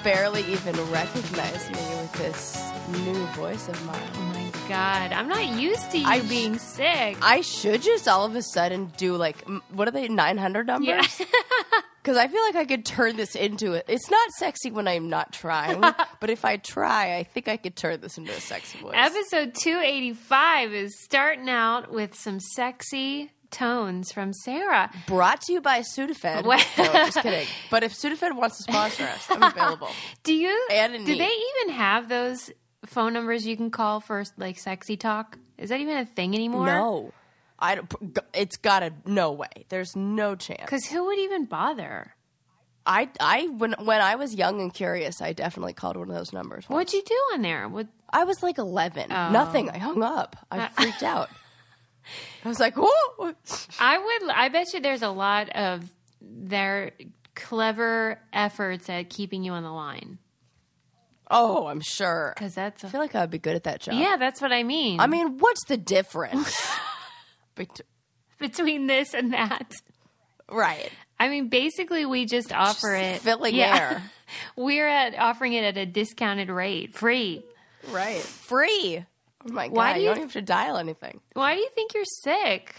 barely even recognize me with this new voice of mine. Oh my God. I'm not used to you being sick. I should just all of a sudden do like, what are they, 900 numbers? Yeah. Because I feel like I could turn this into it. It's not sexy when I'm not trying, but if I try, I think I could turn this into a sexy voice. Episode 285 is starting out with some sexy tones from Sarah. Brought to you by Sudafed. What? No, just kidding. But if Sudafed wants to sponsor us, I'm available. Do And in they need. even have those phone numbers you can call for like sexy talk? Is that even a thing anymore? No. I don't, it's gotta, no way. There's no chance. Because who would even bother? When I was young and curious, I definitely called one of those numbers. What'd you do on there? I was like 11. Oh. Nothing. I hung up. I freaked out. I was like, whoa. I bet you there's a lot of their clever efforts at keeping you on the line. Oh, I'm sure. Because I feel like I'd be good at that job. Yeah, that's what I mean. I mean, what's the difference? Between this and that. Right. I mean, basically, we just offer it. Filling air. We're offering it at a discounted rate. Free. Right. Free. Oh, my God. Why do you you don't have to dial anything. Why do you think you're sick?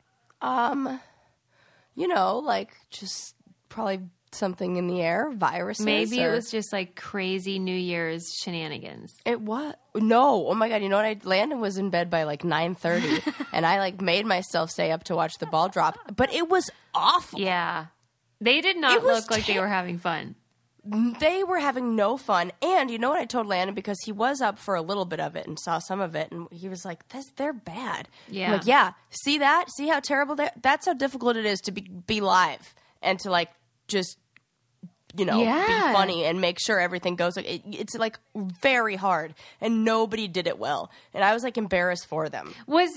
Like just probably something in the air, viruses. Maybe it was just like crazy New Year's shenanigans. It was no. Oh my God! You know what? Landon was in bed by like 9:30, and I like made myself stay up to watch the ball drop. But it was awful. Yeah, they did not look like they were having fun. They were having no fun. And you know what I told Landon, because he was up for a little bit of it and saw some of it, and he was like, "They're bad." Yeah. I'm like, yeah. See that? See how terrible that's how difficult it is to be live and to like just be funny and make sure everything goes. It's like very hard, and nobody did it well. And I was like embarrassed for them. What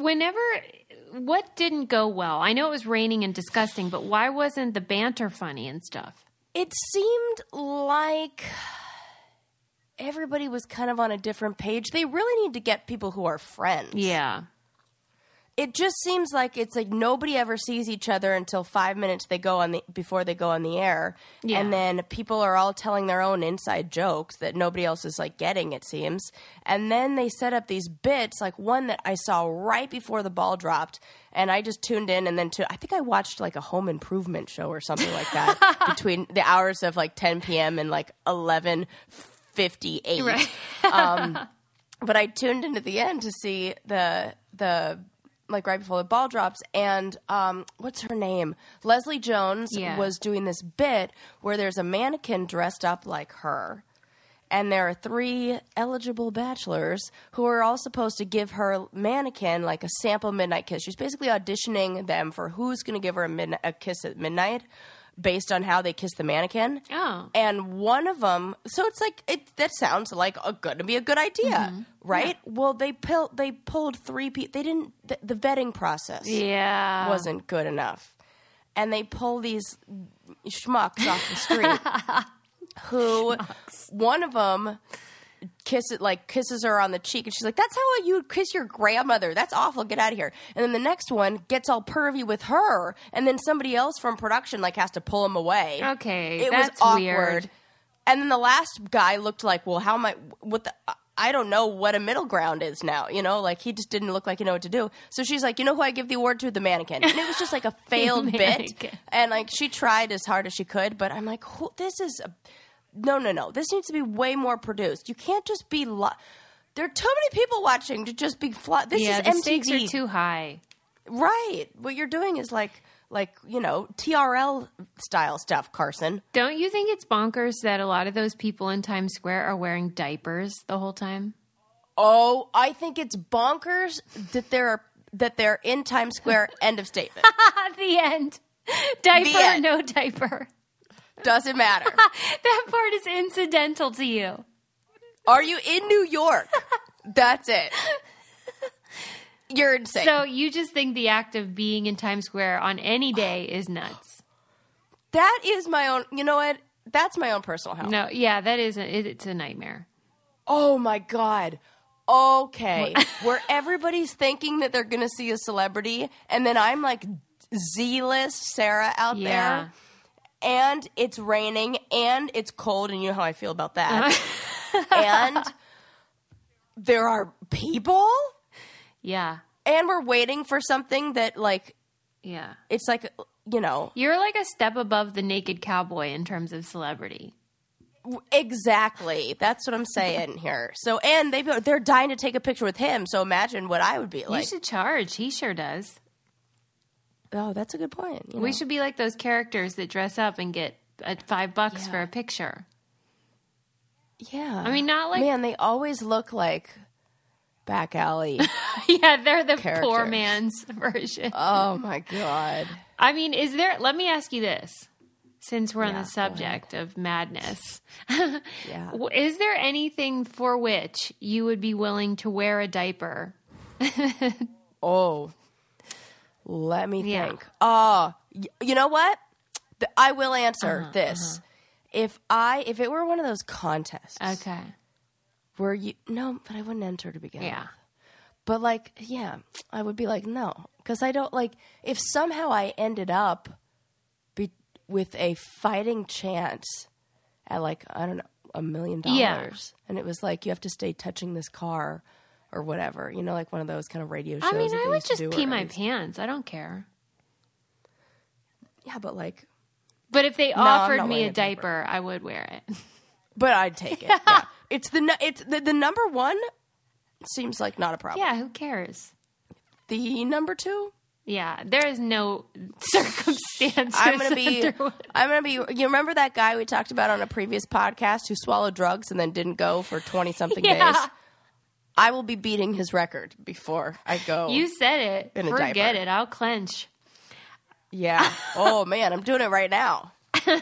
didn't go well? I know it was raining and disgusting, but why wasn't the banter funny and stuff? It seemed like everybody was kind of on a different page. They really need to get people who are friends. Yeah. It just seems like it's like nobody ever sees each other until 5 minutes before they go on the air. Yeah. And then people are all telling their own inside jokes that nobody else is like getting, it seems. And then they set up these bits, like one that I saw right before the ball dropped, and I just tuned in, and then I think I watched like a home improvement show or something like that between the hours of like 10 p.m. and like 11:58. Right. But I tuned into the end to see the like right before the ball drops, and what's her name? Leslie Jones was doing this bit where there's a mannequin dressed up like her, and there are 3 eligible bachelors who are all supposed to give her mannequin like a sample midnight kiss. She's basically auditioning them for who's going to give her a kiss at midnight based on how they kiss the mannequin. Oh. And one of them, so it's like, that sounds like going to be a good idea, right? Yeah. Well, they pulled 3 people. They didn't, the vetting process wasn't good enough. And they pull these schmucks off the street who, one of them kisses her on the cheek, and she's like, "That's how you kiss your grandmother. That's awful. Get out of here." And then the next one gets all pervy with her, and then somebody else from production like has to pull him away. Okay, it that's was awkward. Weird. And then the last guy looked like, well, how am I? I don't know what a middle ground is now. Like he just didn't look like he knew what to do. So she's like, "You know who I give the award to? The mannequin." And it was just like a failed bit, and like she tried as hard as she could, but I'm like, this is a. No. This needs to be way more produced. You can't just be... there are too many people watching to just be... This is MTV. The stakes are too high. Right. What you're doing is like TRL style stuff, Carson. Don't you think it's bonkers that a lot of those people in Times Square are wearing diapers the whole time? Oh, I think it's bonkers that they're in Times Square. End of statement. The end. Diaper, no diaper. Doesn't matter. That part is incidental to you. Are you in New York? That's it. You're insane. So you just think the act of being in Times Square on any day is nuts. That is my own... You know what? That's my own personal hell. No, yeah, that is... It's a nightmare. Oh, my God. Okay. Where everybody's thinking that they're going to see a celebrity, and then I'm like Z-list Sarah out there. and it's raining, and it's cold, and you know how I feel about that. And there are people. Yeah. And we're waiting for something that, like, yeah, it's like, you know. You're like a step above the naked cowboy in terms of celebrity. Exactly. That's what I'm saying here. So, and they're dying to take a picture with him. So imagine what I would be like. You should charge. He sure does. Oh, that's a good point. You know? We should be like those characters that dress up and get $5 for a picture. Yeah. I mean, not like... Man, they always look like back alley. Yeah, they're the characters. poor man's version. Oh, my God. I mean, let me ask you this, since we're on the subject of madness. Yeah. Is there anything for which you would be willing to wear a diaper? Oh, let me think. You know what? I will answer this. If it were one of those contests. Okay. Where no, but I wouldn't enter to begin with. Yeah. But like, yeah, I would be like, no. Because I don't like, if somehow I ended up with a fighting chance at like, I don't know, $1 million. Yeah. And it was like, you have to stay touching this car or whatever. You know, like one of those kind of radio shows. I mean, I would just pee my pants. pants. I don't care. Yeah, but like. But if they offered me a diaper, I would wear it. But I'd take it. Yeah. It's the number one seems like not a problem. Yeah, who cares? The number two? Yeah, there is no circumstance. I'm gonna be. You remember that guy we talked about on a previous podcast who swallowed drugs and then didn't go for 20-something days? I will be beating his record before I go. You said it. In a Forget diaper. it. I'll clench. Yeah. Oh man, I'm doing it right now.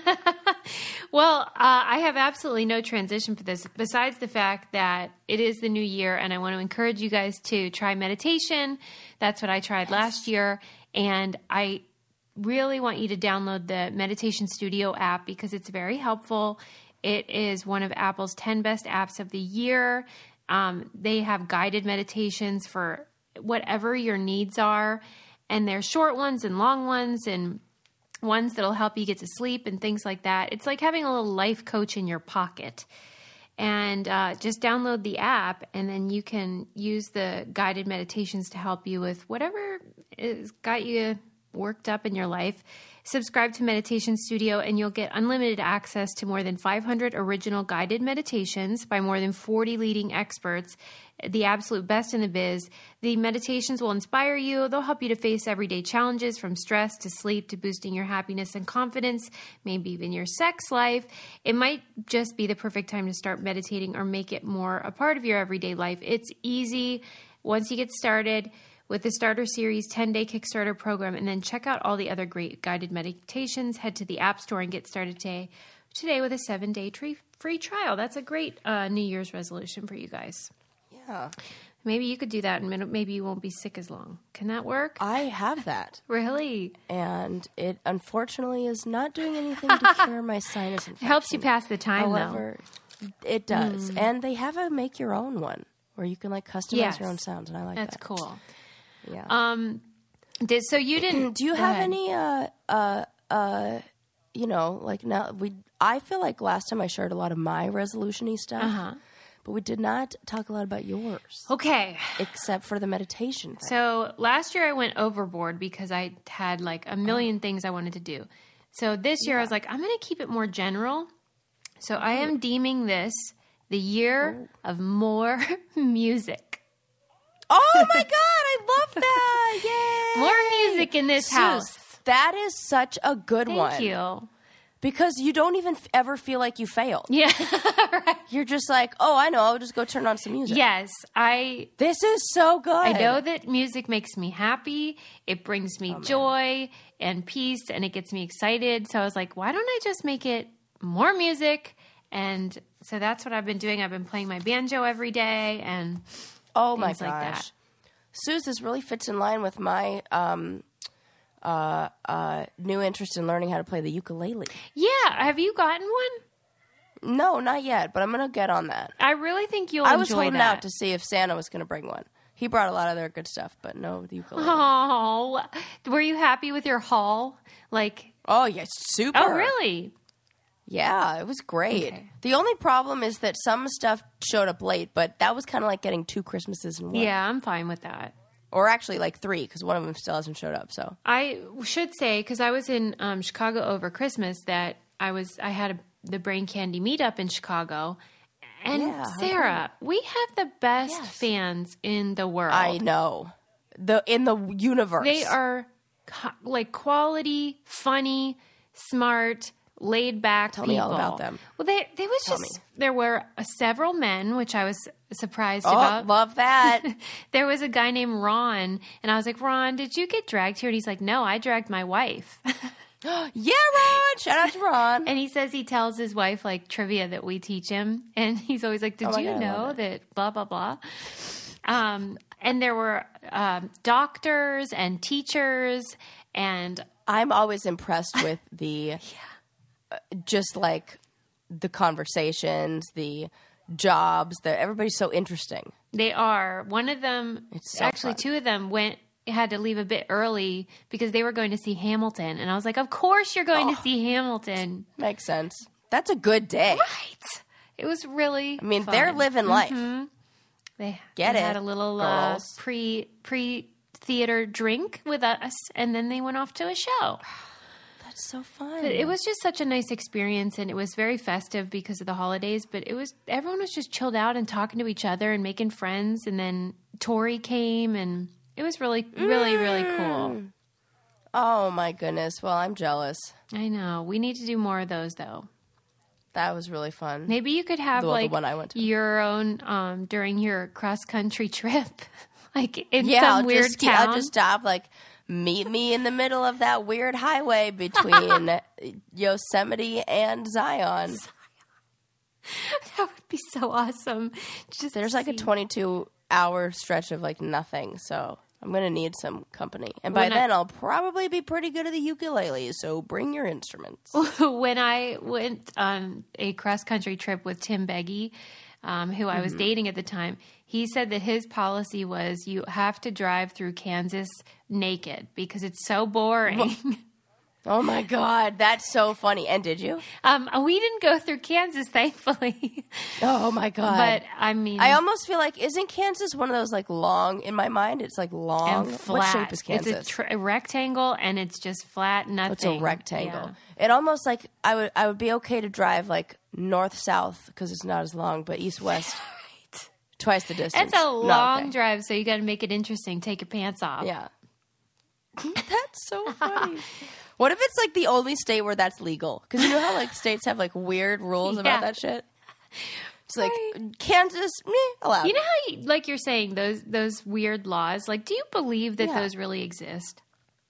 Well, I have absolutely no transition for this, besides the fact that it is the new year, and I want to encourage you guys to try meditation. That's what I tried last year, and I really want you to download the Meditation Studio app because it's very helpful. It is one of Apple's 10 best apps of the year. They have guided meditations for whatever your needs are, and they're short ones and long ones and ones that'll help you get to sleep and things like that. It's like having a little life coach in your pocket. And just download the app, and then you can use the guided meditations to help you with whatever has got you worked up in your life. Subscribe to Meditation Studio, and you'll get unlimited access to more than 500 original guided meditations by more than 40 leading experts, the absolute best in the biz. The meditations will inspire you. They'll help you to face everyday challenges, from stress to sleep to boosting your happiness and confidence, maybe even your sex life. It might just be the perfect time to start meditating or make it more a part of your everyday life. It's easy once you get started with the Starter Series 10-day Kickstarter program, and then check out all the other great guided meditations. Head to the App Store and get started today with a 7-day free trial. That's a great New Year's resolution for you guys. Yeah. Maybe you could do that, and maybe you won't be sick as long. Can that work? I have that. Really? And it unfortunately is not doing anything to cure my sinus infection. It helps you pass the time, However, it does. And they have a make your own one where you can like customize your own sounds, and I like that. That's cool. Yeah. So you didn't? Do you have any? You know, like now I feel like last time I shared a lot of my resolution-y stuff, but we did not talk a lot about yours. Okay. Except for the meditation thing. So last year I went overboard because I had like a million things I wanted to do. So this year I was like, I'm going to keep it more general. So I am deeming this the year of more music. Oh my God, I love that. Yay. More music in this house. That is such a good one. Thank you. Because you don't even ever feel like you failed. Yeah. Right. You're just like, oh, I know, I'll just go turn on some music. Yes. This is so good. I know that music makes me happy. It brings me joy and peace, and it gets me excited. So I was like, why don't I just make it more music? And so that's what I've been doing. I've been playing my banjo every day and oh my things gosh. like that. Suze, this really fits in line with my new interest in learning how to play the ukulele. Yeah. Have you gotten one? No, not yet, but I'm going to get on that. I really think you'll enjoy that. I was holding out to see if Santa was going to bring one. He brought a lot of their good stuff, but no the ukulele. Oh, were you happy with your haul? Like, oh yeah, super. Oh, really? Yeah, it was great. Okay. The only problem is that some stuff showed up late, but that was kind of like getting 2 Christmases in one. Yeah, I'm fine with that. Or actually like 3, because one of them still hasn't showed up. So I should say, because I was in Chicago over Christmas, that I had the Brain Candy meetup in Chicago. And Sarah, we have the best fans in the world. I know. In the universe. They are like quality, funny, smart, laid back people. Tell me all about them. Well, there were several men, which I was surprised Oh, about. love that. There was a guy named Ron, and I was like, Ron, did you get dragged here? And he's like, no, I dragged my wife. Yeah, Ron. Shout out to Ron. And he says he tells his wife like trivia that we teach him, and he's always like, "Did you know that blah blah blah?" And there were doctors and teachers, and I'm always impressed with the just like the conversations, the jobs. Everybody's so interesting. They are. One of them, actually, 2 of them had to leave a bit early because they were going to see Hamilton. And I was like, of course you're going to see Hamilton. Makes sense. That's a good day. Right. It was really fun. They're living life. They had a little pre-theater drink with us, and then they went off to a show. That's so fun. But it was just such a nice experience, and it was very festive because of the holidays, but everyone was just chilled out and talking to each other and making friends, and then Tori came, and it was really, really, really cool. Oh, my goodness. Well, I'm jealous. I know. We need to do more of those, though. That was really fun. Maybe you could have, the one I went to. your own during your cross-country trip, like in some weird town. I'll just stop, meet me in the middle of that weird highway between Yosemite and Zion. That would be so awesome. There's a 22-hour stretch of nothing, so I'm going to need some company. And by then, I'll probably be pretty good at the ukulele, so bring your instruments. When I went on a cross-country trip with Tim Beggy, who I was dating at the time, he said that his policy was you have to drive through Kansas naked because it's so boring. Oh, my God. That's so funny. And did you? We didn't go through Kansas, thankfully. Oh, my God. But, I mean... I almost feel isn't Kansas one of those, long... In my mind, it's, long... And flat. What shape is Kansas? It's a rectangle, and it's just flat, nothing. It's a rectangle. Yeah. It almost, I would be okay to drive, north-south, because it's not as long, but east-west... Right. Twice the distance. It's a long drive, so you got to make it interesting. Take your pants off. Yeah. That's so funny. What if it's the only state where that's legal? Because you know how states have weird rules about that shit. It's Kansas, allowed. You know how you're saying those weird laws. Do you believe that those really exist?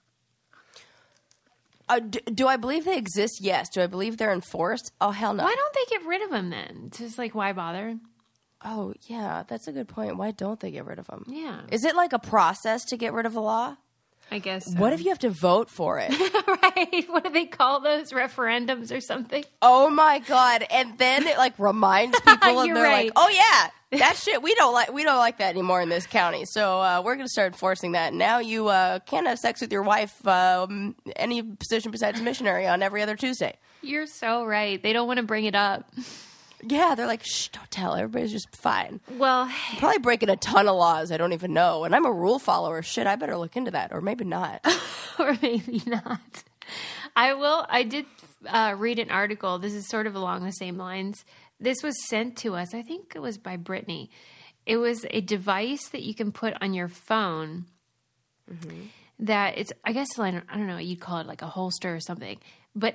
Do I believe they exist? Yes. Do I believe they're enforced? Oh hell no. Why don't they get rid of them then? It's just why bother? Oh yeah, that's a good point. Why don't they get rid of them? Yeah. Is it a process to get rid of a law? I guess so. What if you have to vote for it? Right. What do they call those? Referendums or something? Oh, my God. And then it, reminds people, and they're right. oh, yeah, that shit, we don't like that anymore in this county. So we're going to start enforcing that. Now you can't have sex with your wife any position besides missionary on every other Tuesday. You're so right. They don't want to bring it up. Yeah, they're shh, don't tell. Everybody's just fine. Well, I'm probably breaking a ton of laws I don't even know. And I'm a rule follower. Shit, I better look into that. Or maybe not. Or maybe not. I did read an article. This is sort of along the same lines. This was sent to us. I think it was by Brittany. It was a device that you can put on your phone that it's, I guess, I don't know, you'd call it a holster or something. But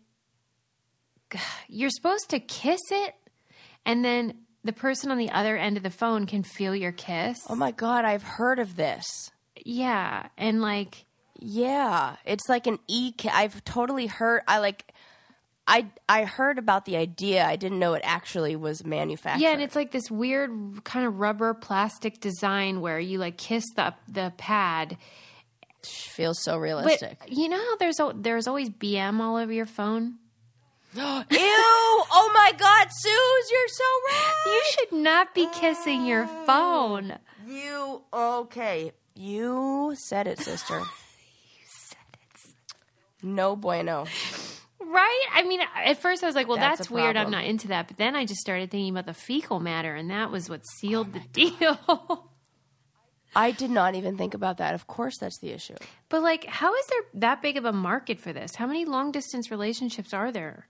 you're supposed to kiss it, and then the person on the other end of the phone can feel your kiss. Oh, my God, I've heard of this. Yeah, and yeah, it's an I've totally heard. I heard about the idea. I didn't know it actually was manufactured. Yeah, and it's this weird kind of rubber plastic design where you kiss the pad. Feels so realistic. But you know how there's always BM all over your phone? Ew! Oh my God, Suze, you're so right. You should should not be kissing your phone. Okay. You said it, sister. You said it. No bueno. Right? I mean, at first I was like, well, that's weird. I'm not into that. But then I just started thinking about the fecal matter, and that was what sealed the deal. I did not even think about that. Of course, that's the issue. But, like, how is there that big of a market for this? How many long-distance relationships are there?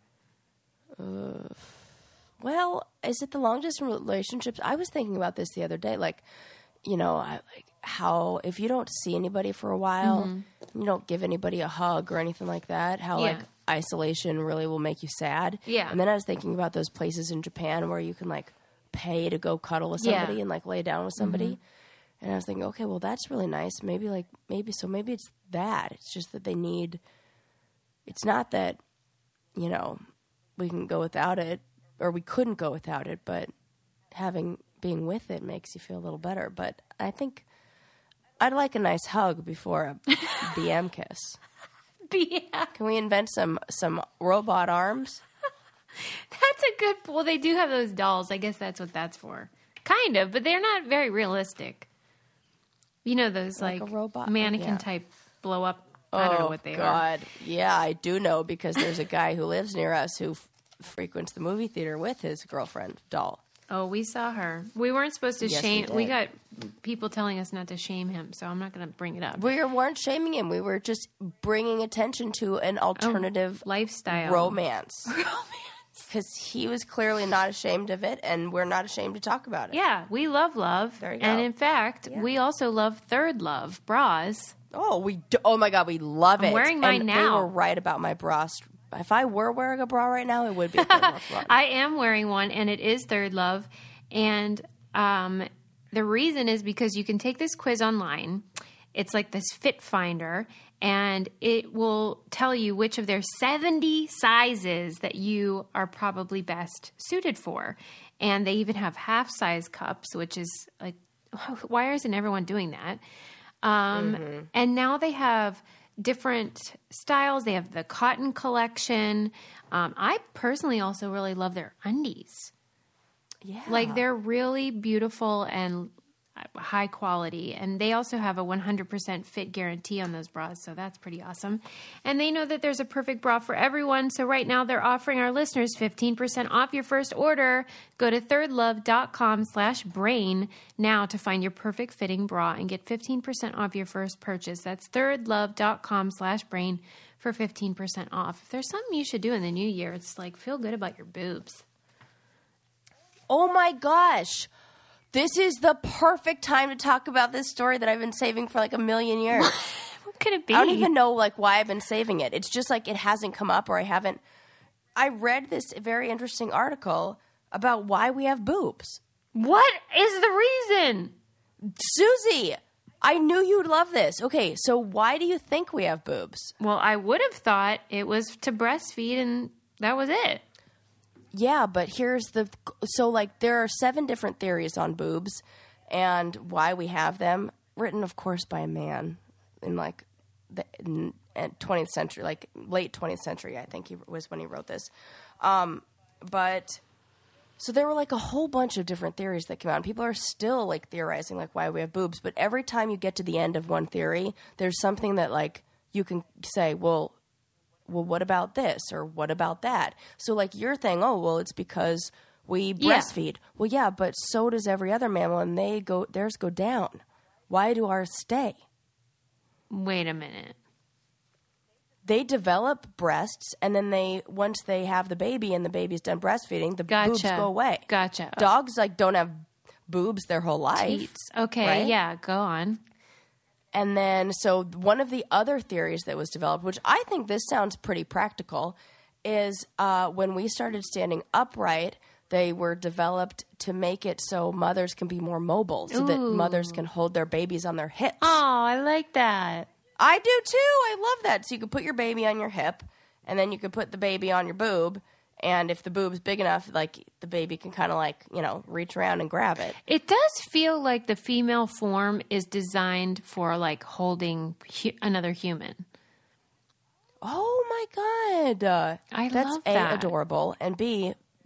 Well, is it the long-distance relationships? I was thinking about this the other day. Like, you know, how if you don't see anybody for a while, you don't give anybody a hug or anything like that, how, like, isolation really will make you sad. Yeah. And then I was thinking about those places in Japan where you can, like, pay to go cuddle with somebody and, like, lay down with somebody. And I was thinking, okay, well, that's really nice. Maybe it's that. It's just that it's not that, you know, we can go without it or we couldn't go without it, but being with it makes you feel a little better. But I think I'd like a nice hug before a BM kiss. BM. Can we invent some robot arms? That's a good... Well, they do have those dolls. I guess that's what that's for. Kind of, but they're not very realistic. You know those, like a robot mannequin type blow up. I don't know what they are. Yeah, I do know because there's a guy who lives near us who frequents the movie theater with his girlfriend doll. Oh, we saw her. We weren't supposed to shame. We got people telling us not to shame him, so I'm not going to bring it up. We weren't shaming him. We were just bringing attention to an alternative lifestyle romance. Because he was clearly not ashamed of it, and we're not ashamed to talk about it. Yeah, we love love. There you go. And in fact, we also love Third Love bras. Oh, oh my God, we love it. I'm wearing mine now. They were right about my bras. If I were wearing a bra right now, it would be a Third Love one. I am wearing one, and it is Third Love. And the reason is because you can take this quiz online. It's like this Fit Finder, and it will tell you which of their 70 sizes that you are probably best suited for. And they even have half-size cups, which is like, why isn't everyone doing that? And now they have different styles. They have the cotton collection. I personally also really love their undies. Yeah. Like, they're really beautiful and high quality. And they also have a 100% fit guarantee on those bras, so that's pretty awesome. And they know that there's a perfect bra for everyone. So right now they're offering our listeners 15% off your first order. Go to thirdlove.com/brain now to find your perfect fitting bra and get 15% off your first purchase. That's thirdlove.com/brain for 15% off. If there's something you should do in the new year, it's like feel good about your boobs. Oh my gosh. This is the perfect time to talk about this story that I've been saving for like a million years. What could it be? I don't even know like why I've been saving it. It's just like it hasn't come up or I haven't. I read this very interesting article about why we have boobs. What is the reason? Susie, I knew you'd love this. Okay, so why do you think we have boobs? Well, I would have thought it was to breastfeed and that was it. Yeah, but so like there are 7 different theories on boobs and why we have them, written of course by a man in like the 20th century, like late 20th century, I think he was when he wrote this. But so there were like a whole bunch of different theories that came out and people are still like theorizing like why we have boobs, but every time you get to the end of one theory, there's something that like you can say, well, what about this or what about that? So like your thing, it's because we breastfeed. Well, yeah, but so does every other mammal and theirs go down. Why do ours stay? Wait a minute. They develop breasts and then once they have the baby and the baby's done breastfeeding, the boobs go away. Gotcha. Dogs like don't have boobs their whole life. Teats. Okay, right? Yeah, go on. And then, so one of the other theories that was developed, which I think this sounds pretty practical, is when we started standing upright, they were developed to make it so mothers can be more mobile, so that mothers can hold their babies on their hips. Oh, I like that. I do too. I love that. So you could put your baby on your hip, and then you could put the baby on your boob. And if the boob's big enough, like the baby can kind of like, reach around and grab it. It does feel like the female form is designed for like holding another human. Oh my God. I love that. That's A, adorable, and B,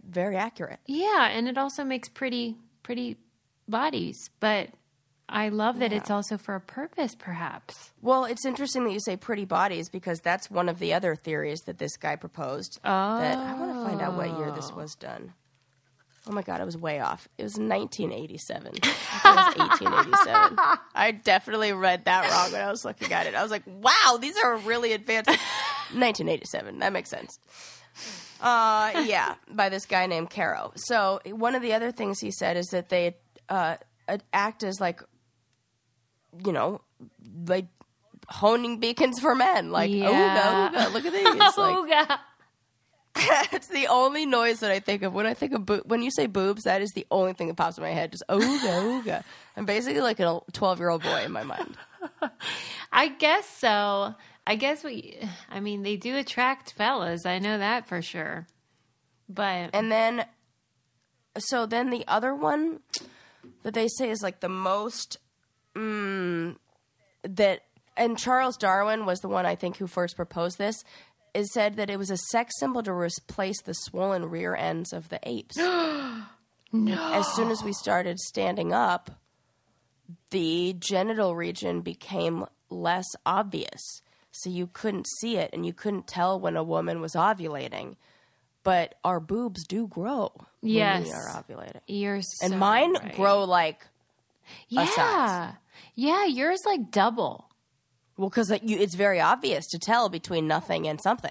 very accurate. Yeah, and it also makes pretty bodies, but I love that it's also for a purpose, perhaps. Well, it's interesting that you say pretty bodies because that's one of the other theories that this guy proposed. Oh. That I want to find out what year this was done. Oh my God, I was way off. It was 1987. I thought it was 1887. I definitely read that wrong when I was looking at it. I was like, wow, these are really advanced. 1987. That makes sense. Yeah, by this guy named Caro. So one of the other things he said is that they act as like, you know, like honing beacons for men. Like, ooga, ooga, look at these. Like, it's the only noise that I think of when I think of when you say boobs. That is the only thing that pops in my head. Just ooga, ooga. I'm basically like a 12-year-old boy in my mind. I guess so. I guess they do attract fellas. I know that for sure. But then the other one that they say is like the most and Charles Darwin was the one I think who first proposed this. It said that it was a sex symbol to replace the swollen rear ends of the apes. No. As soon as we started standing up, the genital region became less obvious. So you couldn't see it and you couldn't tell when a woman was ovulating. But our boobs do grow when we are ovulating. You're so and mine right. grow like a size. Yeah, yours like double. Well, because it's very obvious to tell between nothing and something.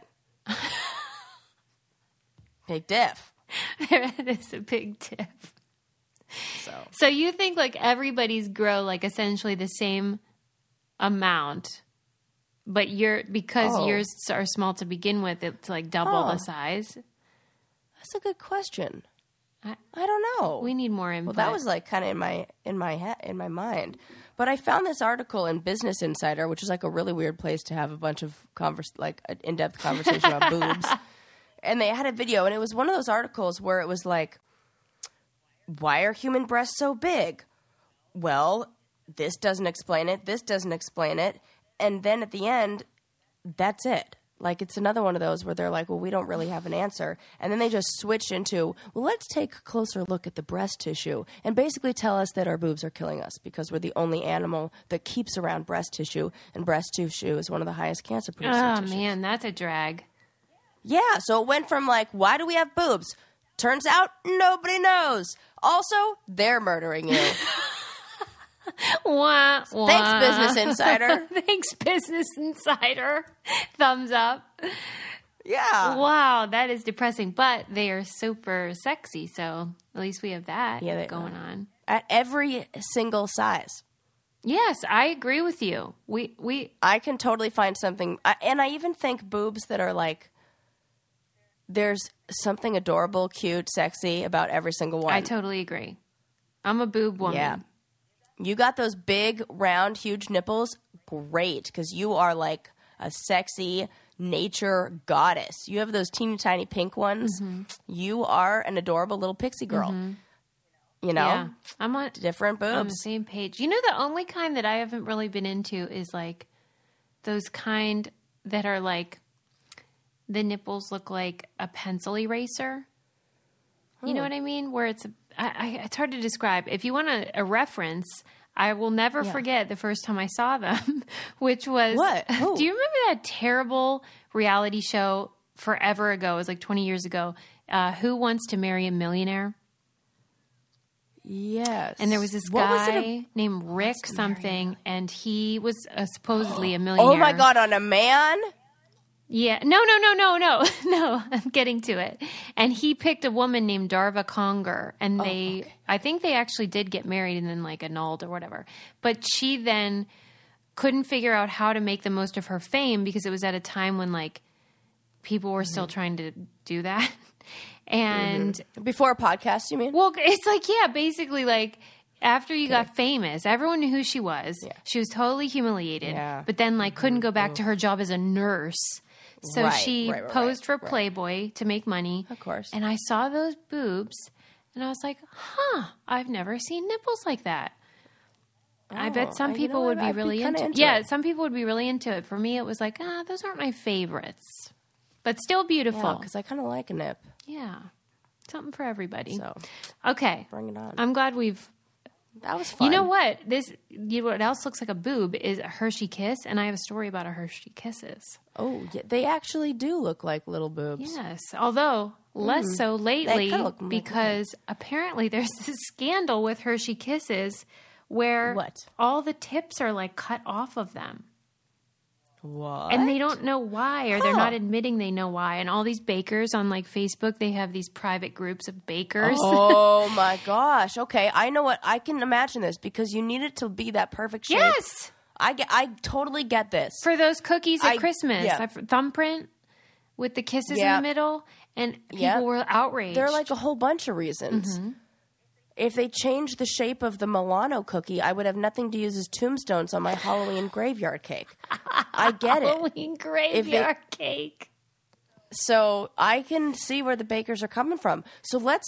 Big diff. That is a big diff. So you think like everybody's grow like essentially the same amount, but because yours are small to begin with, it's like double the size? That's a good question. I don't know. We need more input. Well, that was like kind of in my mind. But I found this article in Business Insider, which is like a really weird place to have a bunch of an in-depth conversation about boobs. And they had a video, and it was one of those articles where it was like, why are human breasts so big? Well, this doesn't explain it. This doesn't explain it. And then at the end, that's it. Like, it's another one of those where they're like, well, we don't really have an answer. And then they just switch into, well, let's take a closer look at the breast tissue and basically tell us that our boobs are killing us because we're the only animal that keeps around breast tissue, and breast tissue is one of the highest cancer-producing tissues. Oh, man, that's a drag. Yeah, so it went from like, why do we have boobs? Turns out nobody knows. Also, they're murdering you. Wah, wah. Thanks, Business Insider. Thanks, Business Insider. Thumbs up. Yeah. Wow, that is depressing. But they are super sexy, so at least we have that going on. At every single size. Yes, I agree with you. I can totally find something. And I even think boobs that are like, there's something adorable, cute, sexy about every single one. I totally agree. I'm a boob woman. Yeah. You got those big, round, huge nipples. Great, because you are like a sexy nature goddess. You have those teeny tiny pink ones. Mm-hmm. You are an adorable little pixie girl. Mm-hmm. You know? Yeah. I'm on different boobs. On the same page. You know, the only kind that I haven't really been into is like those kind that are like the nipples look like a pencil eraser. You know what I mean? Where it's it's hard to describe. If you want a reference, I will never forget the first time I saw them, which was... What? Do you remember that terrible reality show forever ago? It was like 20 years ago. Who Wants to Marry a Millionaire? Yes. And there was this guy named Rick something, and he was supposedly a millionaire. Oh my God, on a man? Yeah. No. I'm getting to it. And he picked a woman named Darva Conger, and I think they actually did get married and then like annulled or whatever. But she then couldn't figure out how to make the most of her fame because it was at a time when like people were still trying to do that. And before podcasts, you mean? Well, it's like, yeah, basically like after you got famous, everyone knew who she was. Yeah. She was totally humiliated, but then like couldn't go back to her job as a nurse. So she posed for Playboy to make money. Of course. And I saw those boobs and I was like, I've never seen nipples like that. I bet some people would be really into it. Yeah, some people would be really into it. For me, it was like, those aren't my favorites. But still beautiful. Yeah, because I kind of like a nip. Yeah. Something for everybody. So, okay. Bring it on. I'm glad that was fun. You know what? What else looks like a boob is a Hershey Kiss, and I have a story about a Hershey Kisses. Oh, yeah, they actually do look like little boobs. Yes, although less so lately because like apparently there's this scandal with Hershey Kisses where all the tips are like cut off of them. What? And they don't know why, or they're not admitting they know why. And all these bakers on like Facebook, they have these private groups of bakers. Oh my gosh. Okay, I know what. I can imagine this because you need it to be that perfect shape. Yes. I totally get this. For those cookies at Christmas, thumbprint with the kisses in the middle, and people were outraged. There are like a whole bunch of reasons. Mm-hmm. If they changed the shape of the Milano cookie, I would have nothing to use as tombstones on my Halloween graveyard cake. I get it. Halloween graveyard cake. So I can see where the bakers are coming from. So let's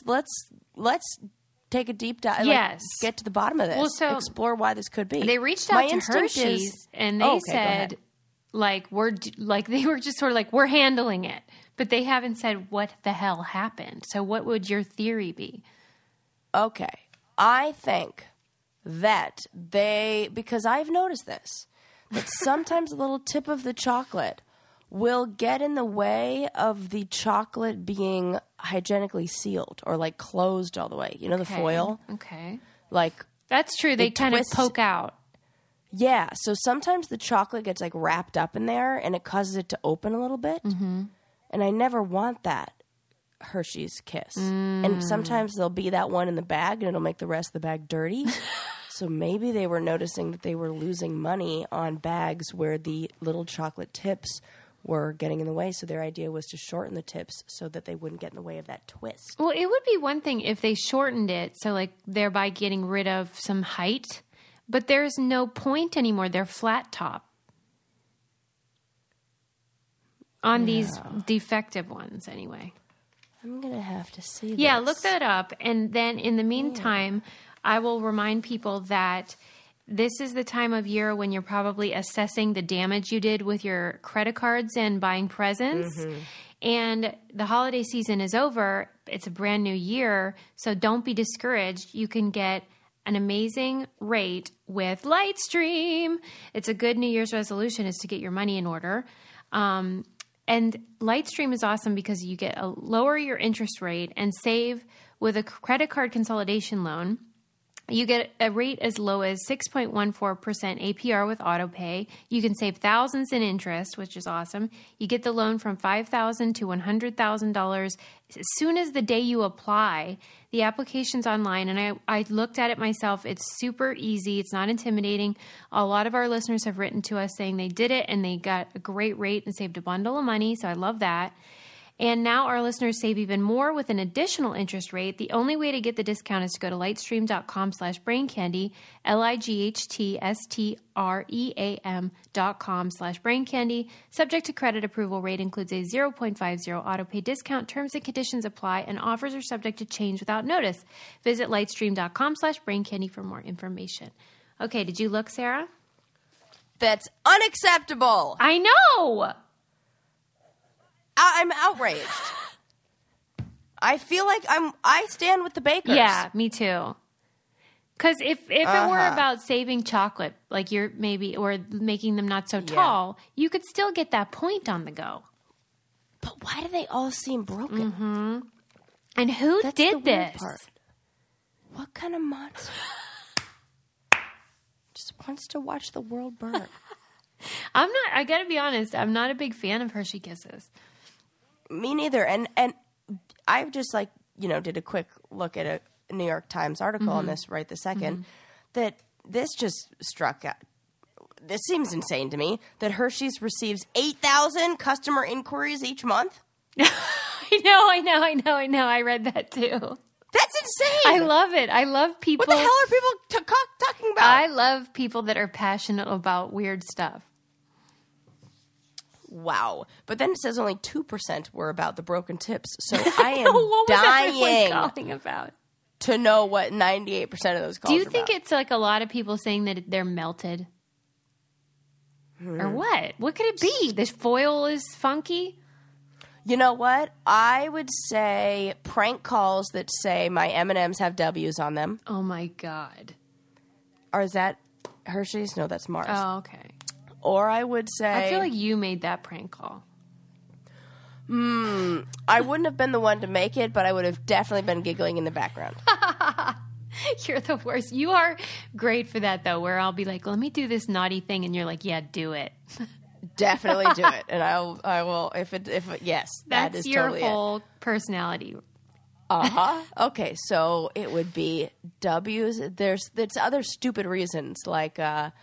take a deep dive. Yes, get to the bottom of this. Well, so explore why this could be. They reached out to Hershey's and they said, like they were just sort of like, we're handling it, but they haven't said what the hell happened. So what would your theory be? Okay, I think that because I've noticed this, that sometimes a little tip of the chocolate will get in the way of the chocolate being hygienically sealed or like closed all the way. You know, the foil? Okay. Like, that's true. They kind of poke out. Yeah. So sometimes the chocolate gets like wrapped up in there and it causes it to open a little bit. Mm-hmm. And I never want that Hershey's Kiss. And sometimes there'll be that one in the bag and it'll make the rest of the bag dirty. So maybe they were noticing that they were losing money on bags where the little chocolate tips were getting in the way. So their idea was to shorten the tips so that they wouldn't get in the way of that twist. Well, it would be one thing if they shortened it, so like thereby getting rid of some height, but there's no point anymore. They're flat top on these defective ones anyway. I'm going to have to see this. Yeah, look that up. And then in the meantime, I will remind people that this is the time of year when you're probably assessing the damage you did with your credit cards and buying presents. Mm-hmm. And the holiday season is over. It's a brand new year. So don't be discouraged. You can get an amazing rate with Lightstream. It's a good New Year's resolution is to get your money in order. And Lightstream is awesome because you get lower your interest rate and save with a credit card consolidation loan. You get a rate as low as 6.14% APR with autopay. You can save thousands in interest, which is awesome. You get the loan from $5,000 to $100,000 as soon as the day you apply. The application's online, and I looked at it myself. It's super easy. It's not intimidating. A lot of our listeners have written to us saying they did it, and they got a great rate and saved a bundle of money, so I love that. And now our listeners save even more with an additional interest rate. The only way to get the discount is to go to lightstream.com/braincandy, lightstream.com/braincandy. Subject to credit approval. Rate includes a 0.50 autopay discount. Terms and conditions apply, and offers are subject to change without notice. Visit lightstream.com/braincandy for more information. Okay, did you look, Sarah? That's unacceptable. I know. I'm outraged. I feel like I stand with the bakers. Yeah, me too. Because if it were about saving chocolate, like you're maybe, or making them not so tall, you could still get that point on the go. But why do they all seem broken? Mm-hmm. And who did this? Part. What kind of monster just wants to watch the world burn? I gotta be honest, I'm not a big fan of Hershey Kisses. Me neither. And I've just did a quick look at a New York Times article on this right this second, that this just struck out. This seems insane to me that Hershey's receives 8,000 customer inquiries each month. I know. I read that too. That's insane. I love it. I love people. What the hell are people talking about? I love people that are passionate about weird stuff. Wow. But then it says only 2% were about the broken tips. So I am what dying calling about? To know what 98% of those calls Do you are think about. It's like a lot of people saying that they're melted? Or what? What could it be? The foil is funky? You know what? I would say prank calls that say my M&Ms have W's on them. Oh, my God. Or is that Hershey's? No, that's Mars. Oh, okay. Or I would say... I feel like you made that prank call. I wouldn't have been the one to make it, but I would have definitely been giggling in the background. You're the worst. You are great for that, though, where I'll be like, let me do this naughty thing, and you're like, yeah, do it. Definitely do it. And I will, yes, that is your totally whole personality. Okay, so it would be W's. There's other stupid reasons like,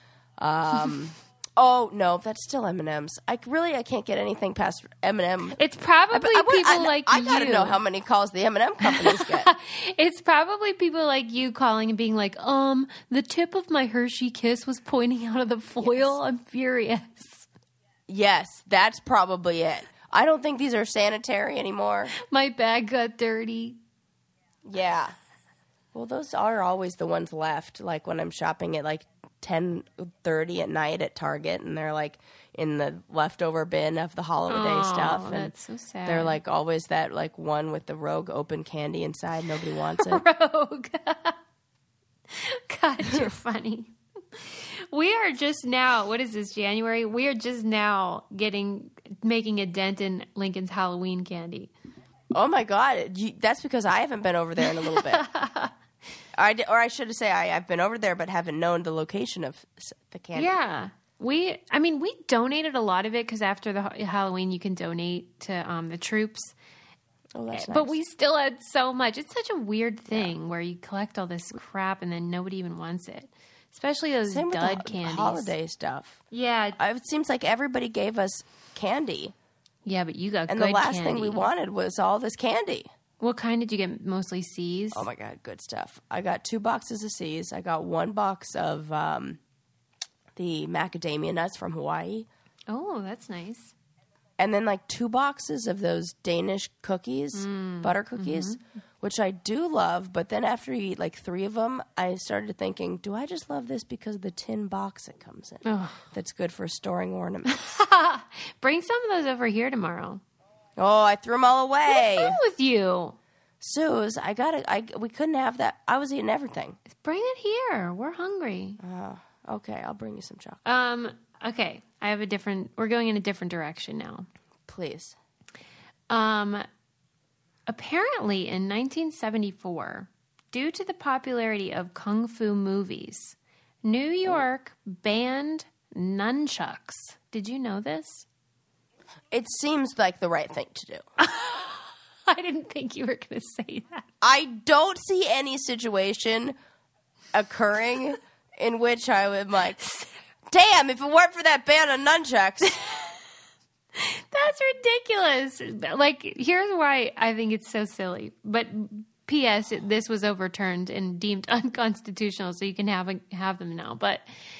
oh no, that's still M&Ms. I can't get anything past M&M. It's probably people like you. I gotta know how many calls the M&M companies get. It's probably people like you calling and being like, the tip of my Hershey Kiss was pointing out of the foil. Yes. I'm furious. Yes, that's probably it. I don't think these are sanitary anymore. My bag got dirty. Yeah. Well, those are always the ones left, like when I'm shopping at like 10:30 at night at Target, and they're like in the leftover bin of the holiday stuff. And that's so sad. They're like always that like one with the Rogue open candy inside. Nobody wants it. Rogue. God, you're funny. We are just now, what is this, January? We are just now making a dent in Lincoln's Halloween candy. Oh my God. That's because I haven't been over there in a little bit. I should say I've been over there but haven't known the location of the candy. Yeah. We donated a lot of it because after the Halloween you can donate to the troops. Oh, that's nice. But we still had so much. It's such a weird thing where you collect all this crap and then nobody even wants it. Especially those Same dud with the candies. Holiday stuff. Yeah. It seems like everybody gave us candy. Yeah, but you got and good the last candy. thing we wanted was all this candy. What kind did you get? Mostly C's? Oh, my God. Good stuff. I got 2 boxes of C's. I got 1 box of the macadamia nuts from Hawaii. Oh, that's nice. And then like 2 boxes of those Danish cookies, butter cookies, which I do love. But then after you eat like 3 of them, I started thinking, do I just love this because of the tin box it comes in? Oh. That's good for storing ornaments. Bring some of those over here tomorrow. Oh, I threw them all away. What's wrong with you? Suze, we couldn't have that. I was eating everything. Bring it here. We're hungry. Okay, I'll bring you some chocolate. Okay. We're going in a different direction now. Please. Apparently in 1974, due to the popularity of kung fu movies, New York banned nunchucks. Did you know this? It seems like the right thing to do. I didn't think you were going to say that. I don't see any situation occurring in which I would like, damn, if it weren't for that ban on nunchucks. That's ridiculous. Like, here's why I think it's so silly. But P.S., this was overturned and deemed unconstitutional, so you can have them now. But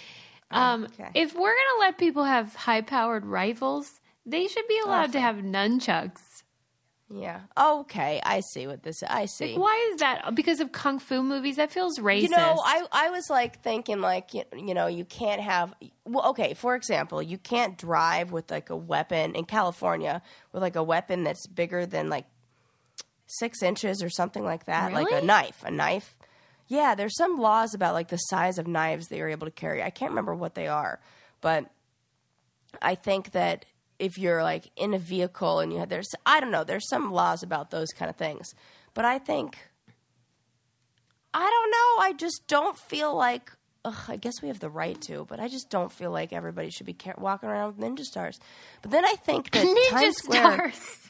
if we're going to let people have high-powered rifles, they should be allowed to have nunchucks. Yeah. Okay. I see what this is. I see. Like, why is that? Because of kung fu movies? That feels racist. You know, I was like thinking like, you know, you can't have, well, okay, for example, you can't drive with like a weapon in California with like a weapon that's bigger than like 6 inches or something like that. Really? Like a knife. Yeah. There's some laws about like the size of knives that you're able to carry. I can't remember what they are, but I think that if you're like in a vehicle and there's some laws about those kind of things. But I think, I don't know. I just don't feel like, I guess we have the right to, but I just don't feel like everybody should be walking around with ninja stars. But then I think that ninja Times Square, stars.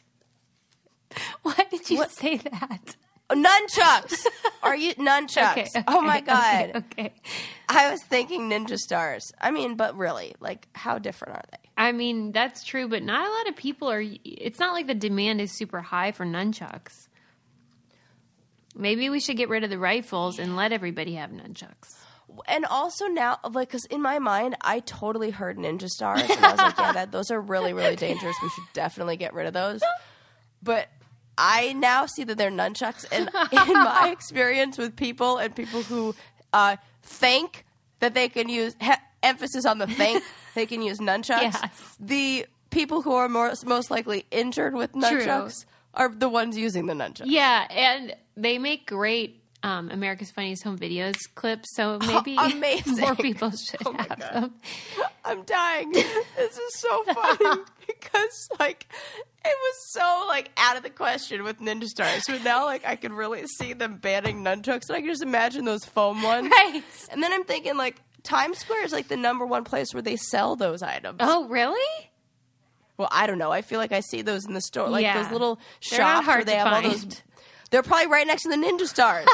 Why did you say that? Nunchucks. Are you nunchucks? Okay, oh my God. Okay. I was thinking ninja stars. I mean, but really, like, how different are they? I mean, that's true, but not a lot of people are. It's not like the demand is super high for nunchucks. Maybe we should get rid of the rifles and let everybody have nunchucks. And also now, like, because in my mind, I totally heard ninja stars, and I was like, yeah, those are really, really dangerous. We should definitely get rid of those. But I now see that they're nunchucks, and in my experience with people and people who think that they can use emphasis on the think they can use nunchucks. Yes. The people who are most likely injured with nunchucks are the ones using the nunchucks. Yeah, and they make great America's Funniest Home Videos clips, so maybe more people should have them. I'm dying. This is so funny because, like, it was so, like, out of the question with Ninja Stars. But now, like, I can really see them banning nunchucks. And I can just imagine those foam ones. Right. And then I'm thinking, like, Times Square is, like, the #1 place where they sell those items. Oh, really? Well, I don't know. I feel like I see those in the store. Like, those little They're not shops hard where they to have find. all those... They're probably right next to the Ninja Stars.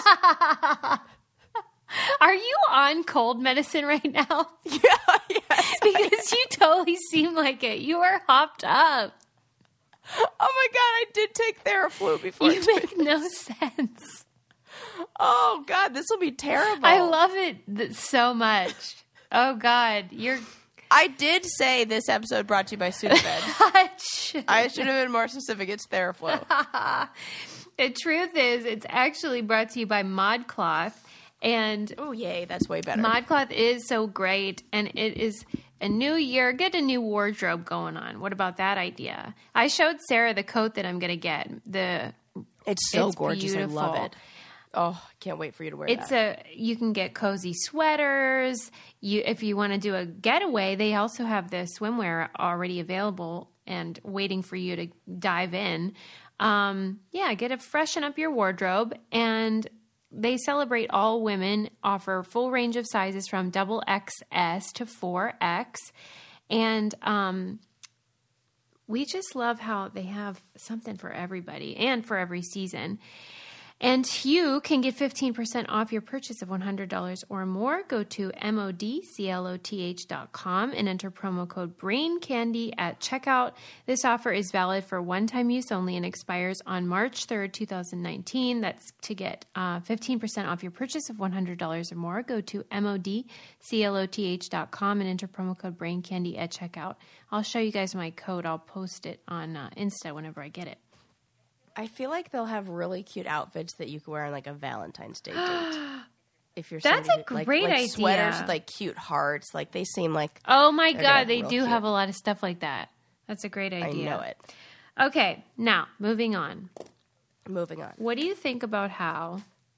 Are you on cold medicine right now? Yes. Because you totally seem like it. You are hopped up. Oh my God, I did take Theraflu before. You make no sense. Oh God, this will be terrible. I love it so much. Oh God, I did say this episode brought to you by Sudafed. I should have been more specific. It's Theraflu. The truth is, it's actually brought to you by ModCloth. And oh, yay, that's way better. ModCloth is so great, and it is a new year. Get a new wardrobe going on. What about that idea? I showed Sarah the coat that I'm going to get. It's so gorgeous. Beautiful. I love it. Oh, I can't wait for you to wear that. You can get cozy sweaters. If you want to do a getaway, they also have the swimwear already available and waiting for you to dive in. Get to freshen up your wardrobe, and they celebrate all women, offer full range of sizes from XXS to 4X. And we just love how they have something for everybody and for every season. And you can get 15% off your purchase of $100 or more. Go to modcloth.com and enter promo code BRAINCANDY at checkout. This offer is valid for one-time use only and expires on March 3rd, 2019. That's to get 15% off your purchase of $100 or more. Go to modcloth.com and enter promo code BRAINCANDY at checkout. I'll show you guys my code. I'll post it on Insta whenever I get it. I feel like they'll have really cute outfits that you could wear on like a Valentine's Day date. If you're That's a great idea. Sweaters with like cute hearts, like they seem like oh my God, they do cute. Have a lot of stuff like that. That's a great idea. I know it. Okay, now moving on. What do you think about how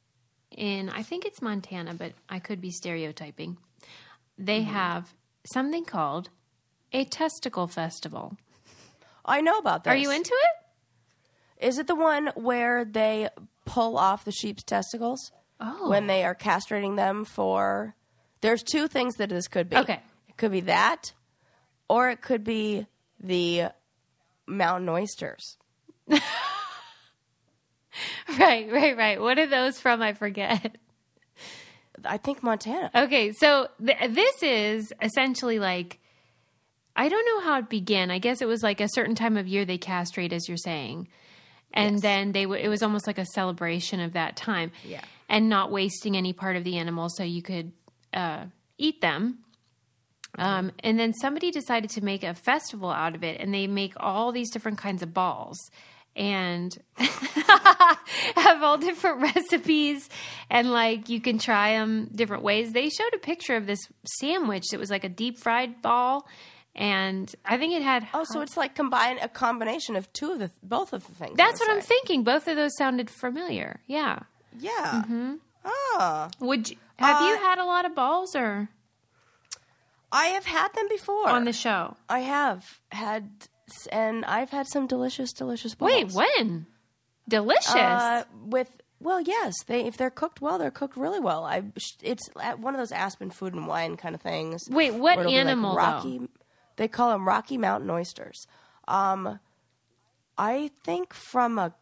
I think it's Montana, but I could be stereotyping. They have something called a testicle festival. I know about this. Are you into it? Is it the one where they pull off the sheep's testicles when they are castrating them for... There's two things that this could be. Okay. It could be that, or it could be the mountain oysters. Right. What are those from? I forget. I think Montana. Okay, so this is essentially like... I don't know how it began. I guess it was like a certain time of year they castrate, as you're saying. And then it was almost like a celebration of that time. Yeah. And not wasting any part of the animal so you could eat them. And then somebody decided to make a festival out of it, and they make all these different kinds of balls and have all different recipes, and like you can try them different ways. They showed a picture of this sandwich that was like a deep fried ball. And I think it had... Oh, so it's like a combination of both of the things. That's what I'm thinking. Both of those sounded familiar. Yeah. Yeah. Mm-hmm. Oh. Have you had a lot of balls, or? I have had them before. On the show? I have had, and I've had some delicious balls. Wait, when? Delicious? Well, yes. If they're cooked well, they're cooked really well. It's at one of those Aspen Food and Wine kind of things. Wait, what animal, though? They call them Rocky Mountain oysters. I think from a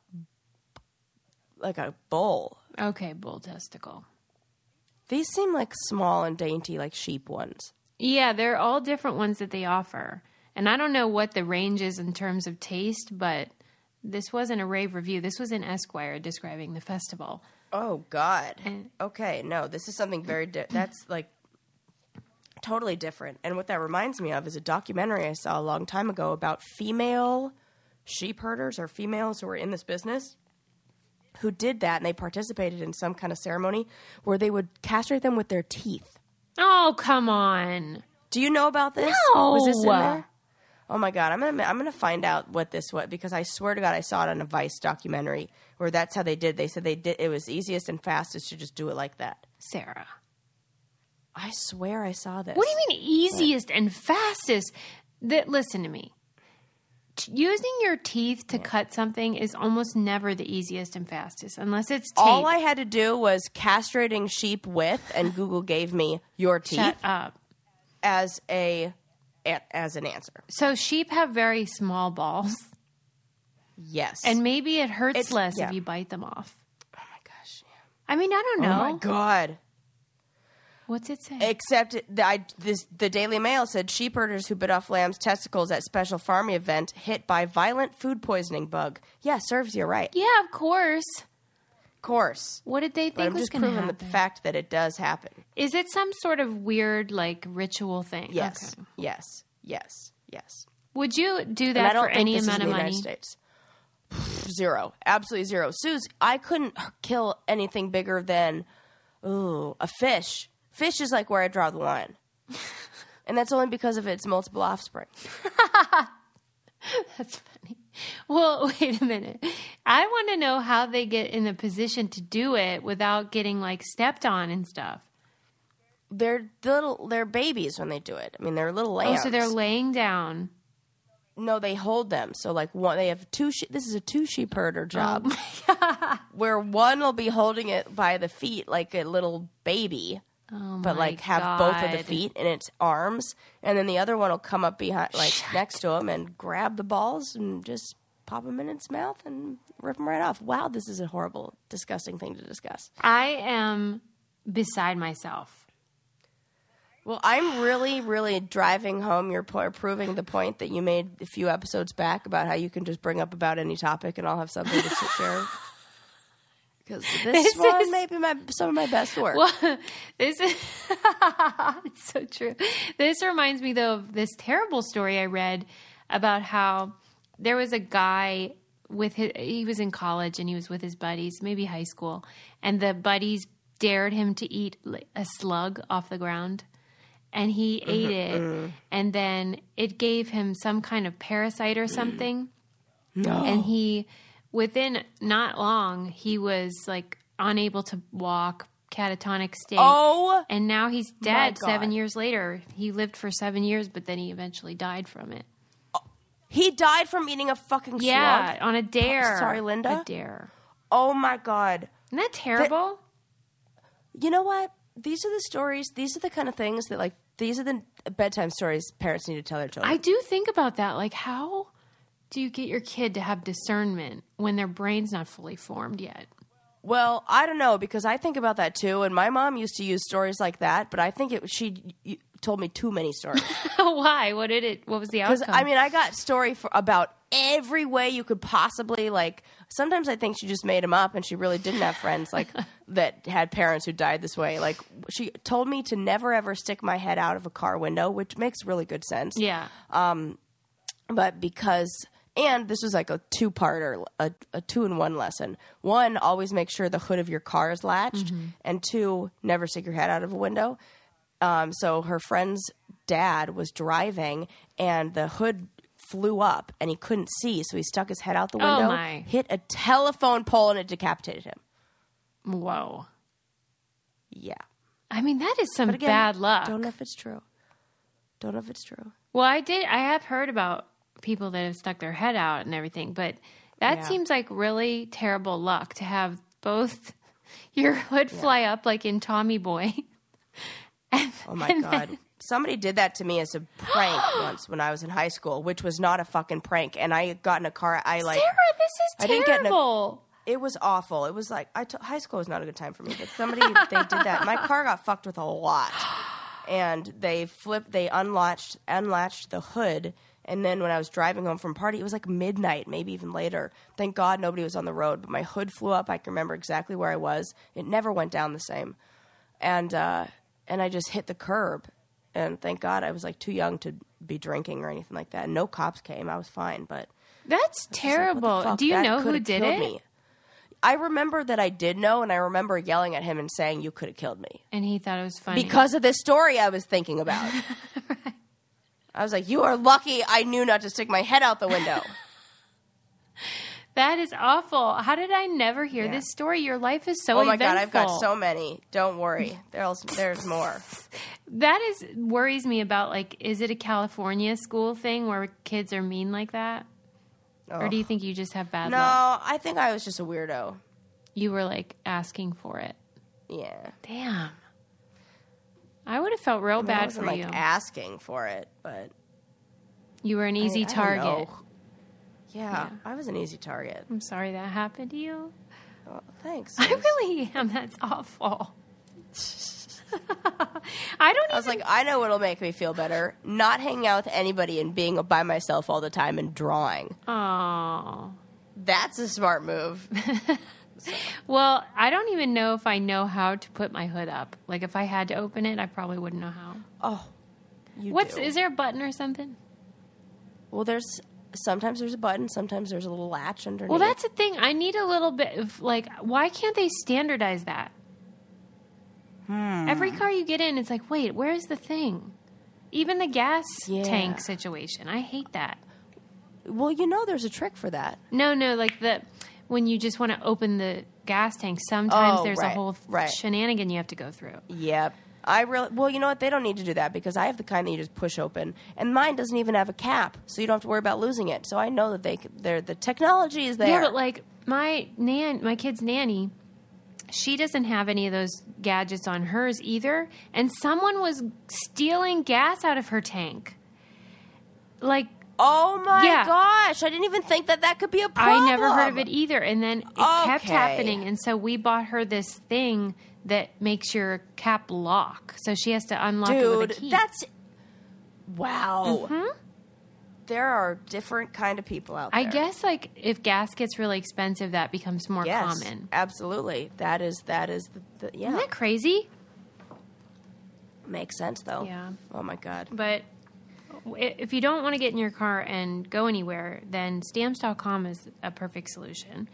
bull. Okay, bull testicle. These seem like small and dainty, like sheep ones. Yeah, they're all different ones that they offer. And I don't know what the range is in terms of taste, but this wasn't a rave review. This was in Esquire describing the festival. Oh, God. Okay, no, this is something very that's like totally different. And what that reminds me of is a documentary I saw a long time ago about female sheep herders or females who were in this business who did that, and they participated in some kind of ceremony where they would castrate them with their teeth. Oh, come on. Do you know about this? No. Was this in there? Oh my God, I'm gonna find out what this was, because I swear to God I saw it on a Vice documentary where that's how they did. They said it was easiest and fastest to just do it like that. Sarah, I swear I saw this. What do you mean easiest and fastest? Listen to me. Using your teeth to cut something is almost never the easiest and fastest, unless it's tape. All I had to do was castrating sheep with, and Google gave me your teeth. Shut up. As an answer. So sheep have very small balls. Yes. And maybe it hurts less if you bite them off. Oh my gosh. Yeah. I mean, I don't know. Oh my God. What's it say? Except the Daily Mail said sheep herders who bit off lambs' testicles at special farming event hit by violent food poisoning bug. Yeah, serves you right. Yeah, of course. Of course. What did they think was going to happen? The fact that it does happen. Is it some sort of weird, like, ritual thing? Yes. Okay. Yes. Would you do that for any amount of money? United States. Zero. Absolutely zero. Suze, I couldn't kill anything bigger than a fish. Fish is like where I draw the line. And that's only because of its multiple offspring. That's funny. Well, wait a minute. I want to know how they get in the position to do it without getting, like, stepped on and stuff. They're babies when they do it. I mean, they're little lambs. Oh, so they're laying down. No, they hold them. So, like, they have this is a 2-sheep herder job. Oh my God. Where one will be holding it by the feet like a little baby. But have both of the feet in its arms, and then the other one will come up behind, next to him, and grab the balls and just pop them in its mouth and rip them right off. Wow, this is a horrible, disgusting thing to discuss. I am beside myself. Well, I'm really, really driving home your point, proving the point that you made a few episodes back about how you can just bring up about any topic and I'll have something to share. Because this one may be some of my best work. Well, this is it's so true. This reminds me, though, of this terrible story I read about how there was a guy he was in college and he was with his buddies, maybe high school, and the buddies dared him to eat a slug off the ground. And he ate it, and then it gave him some kind of parasite or something. No. And within not long, he was like unable to walk, catatonic state. Oh, and now he's dead 7 years later. He lived for 7 years, but then he eventually died from it. He died from eating a fucking slug? Yeah, on a dare. Sorry, Linda? A dare. Oh, my God. Isn't that terrible? You know what? These are the stories. These are the kind of things that, like, these are the bedtime stories parents need to tell their children. I do think about that. Like, how do you get your kid to have discernment when their brain's not fully formed yet? Well, I don't know, because I think about that too, and my mom used to use stories like that, but I think she told me too many stories. Why? What was the outcome? Because, I mean, I got story about every way you could possibly, like, sometimes I think she just made them up and she really didn't have friends, like, that had parents who died this way. Like, she told me to never, ever stick my head out of a car window, which makes really good sense. Yeah. But because... And this was like a 2-parter, a 2-in-1 lesson. 1, always make sure the hood of your car is latched. Mm-hmm. And 2, never stick your head out of a window. So her friend's dad was driving, and the hood flew up, and he couldn't see. So he stuck his head out the window, hit a telephone pole, and it decapitated him. Whoa. Yeah. I mean, that is some bad luck. Don't know if it's true. Well, I have heard about people that have stuck their head out and everything, but that seems like really terrible luck to have both your hood fly up like in Tommy Boy. Oh my God. Somebody did that to me as a prank once when I was in high school, which was not a fucking prank. And I got in a car. Sarah, this is terrible. It was awful. It was like, high school was not a good time for me, but they did that. My car got fucked with a lot. And they unlatched the hood. And then when I was driving home from a party, it was like midnight, maybe even later. Thank God nobody was on the road, but my hood flew up. I can remember exactly where I was. It never went down the same. And I just hit the curb. And thank God I was like too young to be drinking or anything like that. And no cops came. I was fine, but... That's terrible. Like, do you know who did it? Me. I remember that I did know, and I remember yelling at him and saying, "You could have killed me." And he thought it was funny. Because of this story I was thinking about. Right. I was like, you are lucky I knew not to stick my head out the window. That is awful. How did I never hear this story? Your life is so eventful. Oh my God, I've got so many. Don't worry. There's more. That worries me about, like, is it a California school thing where kids are mean like that? Oh. Or do you think you just have bad luck? No, I think I was just a weirdo. You were, like, asking for it. Yeah. Damn. I would have felt real bad for you. I wasn't, like, asking for it, but... You were an easy target. I don't know. Yeah, I was an easy target. I'm sorry that happened to you. Oh, thanks. I really am. That's awful. I was like, I know what'll make me feel better. Not hanging out with anybody and being by myself all the time and drawing. Oh. That's a smart move. Well, I don't even know if I know how to put my hood up. Like, if I had to open it, I probably wouldn't know how. Oh, Is there a button or something? Well, sometimes there's a button, sometimes there's a little latch underneath. Well, that's the thing. I need a little bit of, like, why can't they standardize that? Every car you get in, it's like, wait, where's the thing? Even the gas tank situation. I hate that. Well, there's a trick for that. No, like when you just want to open the gas tank, sometimes there's a whole shenanigan you have to go through. Yep. Well, you know what? They don't need to do that because I have the kind that you just push open, and mine doesn't even have a cap, so you don't have to worry about losing it. So I know that the technology is there. Yeah, but like my kid's nanny, she doesn't have any of those gadgets on hers either, and someone was stealing gas out of her tank. Like, oh my gosh! I didn't even think that could be a problem. I never heard of it either, and then it kept happening, and so we bought her this thing that makes your cap lock. So she has to unlock it with a key. That's... Wow. Mm-hmm. There are different kind of people out there. I guess, like, if gas gets really expensive, that becomes more common. Absolutely. That is the yeah. Isn't that crazy? Makes sense, though. Yeah. Oh, my God. But if you don't want to get in your car and go anywhere, then Stamps.com is a perfect solution.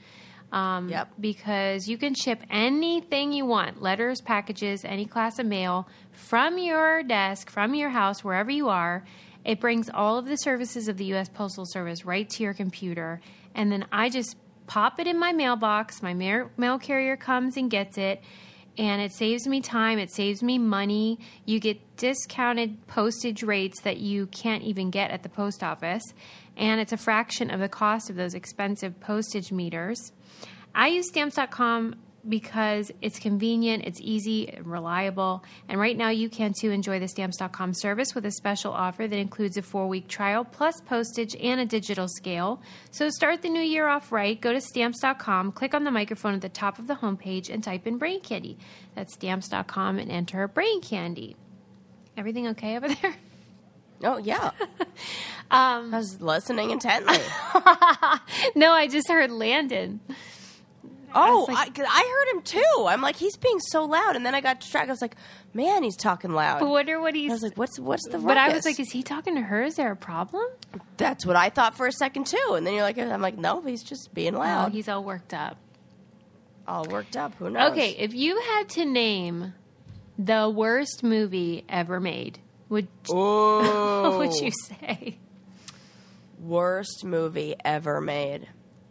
Because you can ship anything you want, letters, packages, any class of mail, from your desk, from your house, wherever you are. It brings all of the services of the U.S. Postal Service right to your computer, and then I just pop it in my mailbox. My mail carrier comes and gets it, and it saves me time. It saves me money. You get discounted postage rates that you can't even get at the post office, and it's a fraction of the cost of those expensive postage meters. I use Stamps.com because it's convenient, it's easy, and reliable. And right now you can, too, enjoy the Stamps.com service with a special offer that includes a 4-week trial, plus postage and a digital scale. So start the new year off right. Go to Stamps.com, click on the microphone at the top of the homepage, and type in Brain Candy. That's Stamps.com and enter Brain Candy. Everything okay over there? Oh, yeah. I was listening intently. No, I just heard Landon. Oh, I heard him too. I'm like, he's being so loud, and then I got distracted. I was like, man, he's talking loud. I wonder what he's... I was like, what's the ruckus? But I was like, is he talking to her? Is there a problem? That's what I thought for a second too. And then I'm like, no, he's just being loud. Oh, he's all worked up. All worked up. Who knows? Okay, if you had to name the worst movie ever made, what would you say? Worst movie ever made.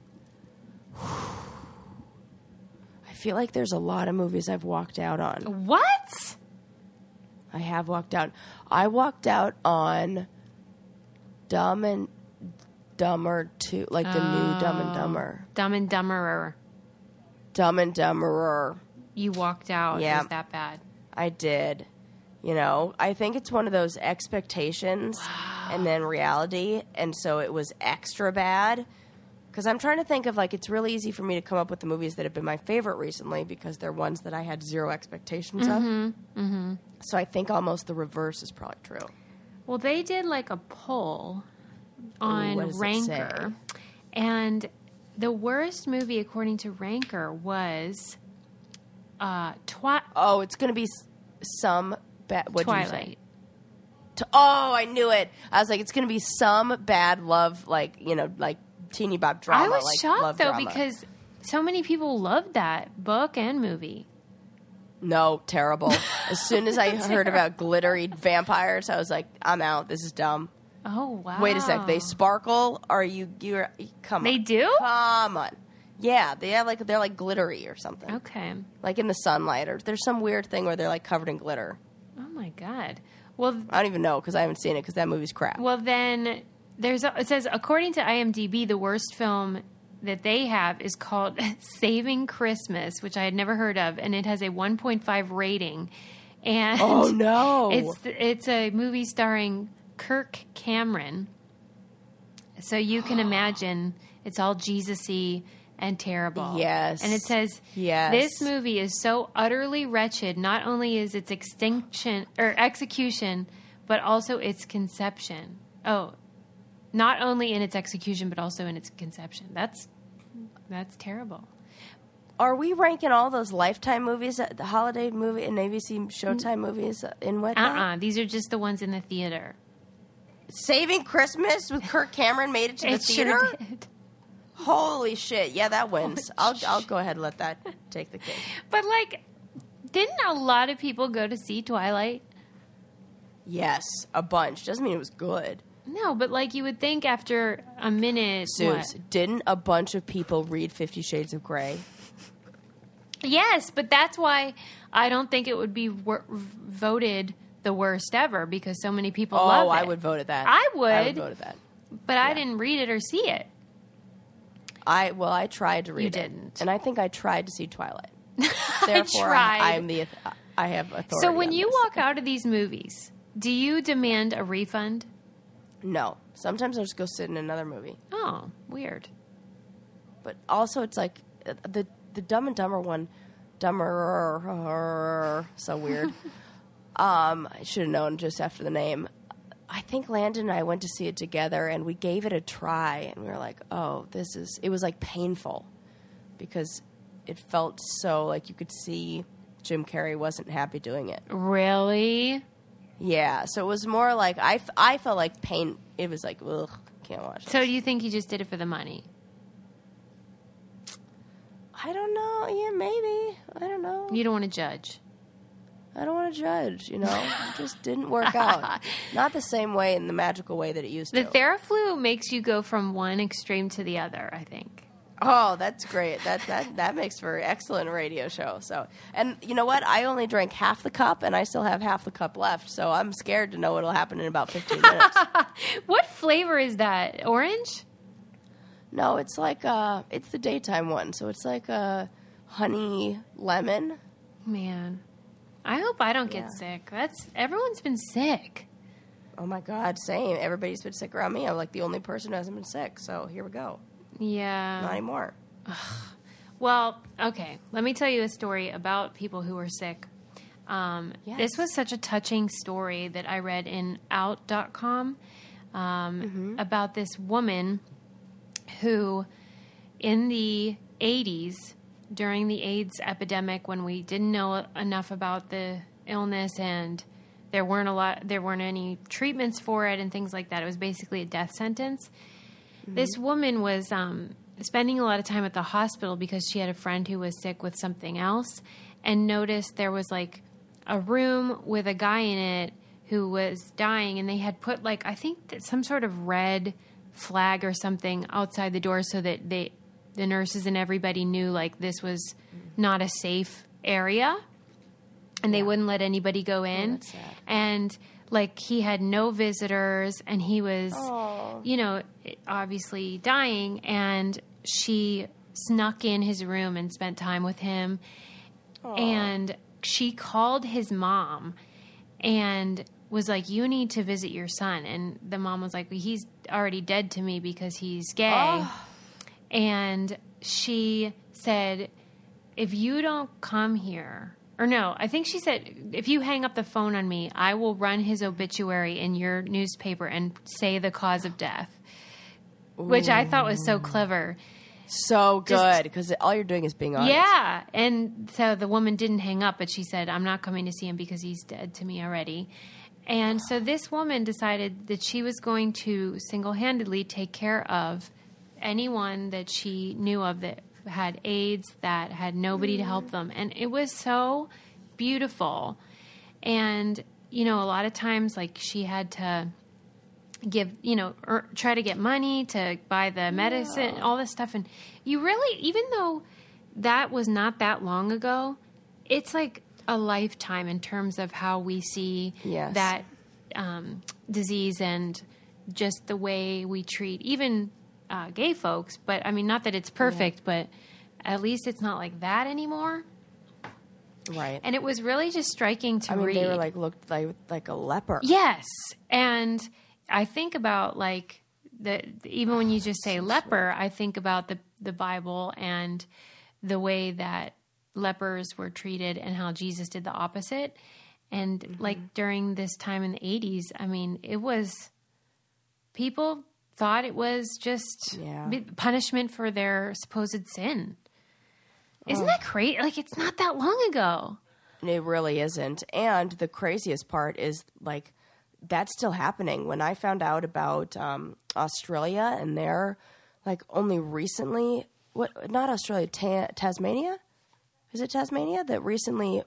I feel like there's a lot of movies I've walked out on. What? I have walked out. I walked out on Dumb and Dumber 2, like the new Dumb and Dumber. Dumb and Dumberer. Dumb and Dumberer. You walked out. Yeah. It was that bad. I did. I think it's one of those expectations and then reality, and so it was extra bad. Because I'm trying to think of, like, it's really easy for me to come up with the movies that have been my favorite recently because they're ones that I had zero expectations of. Mm-hmm. So I think almost the reverse is probably true. Well, they did, like, a poll on Ranker. And the worst movie, according to Ranker, was Oh, it's going to be some... What did you say? Twilight. I knew it. I was like, it's going to be some bad love, like teeny bop drama. I was shocked, though, drama. because so many people loved that book and movie. No, terrible. As soon as I heard about glittery vampires, I was like, I'm out. This is dumb. Oh, wow. Wait a sec. They sparkle? Or you're come on. They do? Come on. Yeah, they're like glittery or something. Okay. Like in the sunlight, or there's some weird thing where they're like covered in glitter. Oh my God. Well, I don't even know because I haven't seen it because that movie's crap. Well, then it says, according to IMDb, the worst film that they have is called Saving Christmas, which I had never heard of, and it has a 1.5 rating. And oh no! It's a movie starring Kirk Cameron. So you can imagine it's all Jesus-y and terrible. Yes. And it says, yes. This movie is so utterly wretched, not only is its execution, but also its conception. Oh, not only in its execution, but also in its conception. That's terrible. Are we ranking all those Lifetime movies, the holiday movie and ABC Showtime movies in what? These are just the ones in the theater. Saving Christmas with Kirk Cameron made it to the theater? Sure did. Holy shit. Yeah, that wins. I'll go ahead and let that take the cake. But, didn't a lot of people go to see Twilight? Yes, a bunch. Doesn't mean it was good. No, but, you would think after a minute... Suze, didn't a bunch of people read 50 Shades of Grey? Yes, but that's why I don't think it would be voted the worst ever, because so many people love it. Oh, I would vote at that. I would vote at that. But I didn't read it or see it. I tried to read You it. didn't. And I think I tried to see Twilight. Therefore, I have authority. So when you walk out of these movies, do you demand a refund? No. Sometimes I'll just go sit in another movie. Oh, weird. But also it's like the Dumb and Dumber one, Dumber, so weird. I should have known just after the name. I think Landon and I went to see it together, and we gave it a try, and we were like, oh, it was like painful because it felt so like you could see Jim Carrey wasn't happy doing it. Really? Yeah, so it was more like, I felt like pain. It was like, ugh, can't watch this. So do you think he just did it for the money? I don't know. Yeah, maybe. I don't know. You don't want to judge. I don't want to judge, It just didn't work out. Not the same way in the magical way that it used to. The Theraflu makes you go from one extreme to the other, I think. Oh, that's great. That makes for an excellent radio show. So, and you know what? I only drank half the cup, and I still have half the cup left. So I'm scared to know what'll happen in about 15 minutes. What flavor is that? Orange? No, it's like it's the daytime one. So it's like a honey lemon. Man, I hope I don't get sick. Everyone's been sick. Oh my God, same. Everybody's been sick around me. I'm like the only person who hasn't been sick. So here we go. Yeah. Not anymore. Well, okay. Let me tell you a story about people who are sick. Yes. This was such a touching story that I read in Out.com about this woman who, in the 80s, during the AIDS epidemic, when we didn't know enough about the illness and there weren't any treatments for it and things like that, it was basically a death sentence. This woman was spending a lot of time at the hospital because she had a friend who was sick with something else, and noticed there was like a room with a guy in it who was dying, and they had put I think some sort of red flag or something outside the door so that the nurses and everybody knew this was not a safe area, and they wouldn't let anybody go in. That's sad. And he had no visitors, and he was, obviously dying, and she snuck in his room and spent time with him. Aww. And she called his mom and was like, you need to visit your son. And the mom was like, well, he's already dead to me because he's gay. Oh. And she said, if you don't come here, or no, I think she said, if you hang up the phone on me, I will run his obituary in your newspaper and say the cause of death. Ooh. Which I thought was so clever. So good, because all you're doing is being honest. Yeah, and so the woman didn't hang up, but she said, I'm not coming to see him because he's dead to me already. And so this woman decided that she was going to single-handedly take care of anyone that she knew of that had AIDS, that had nobody to help them. And it was so beautiful. And, a lot of times, she had to try to get money to buy the medicine, all this stuff. And you really, even though that was not that long ago, it's like a lifetime in terms of how we see that disease and just the way we treat even gay folks. But I mean, not that it's perfect, but at least it's not like that anymore. Right. And it was really just striking to read. They were looked like a leper. Yes. And I think about even when you just say leper, I think about the Bible and the way that lepers were treated and how Jesus did the opposite. And like during this time in the 80s, I mean, it was, people thought it was just punishment for their supposed sin. Isn't that crazy? Like, it's not that long ago. It really isn't. And the craziest part is, like, that's still happening. When I found out about Australia, and they're, like, only recently, not Australia, Tasmania? Is it Tasmania that recently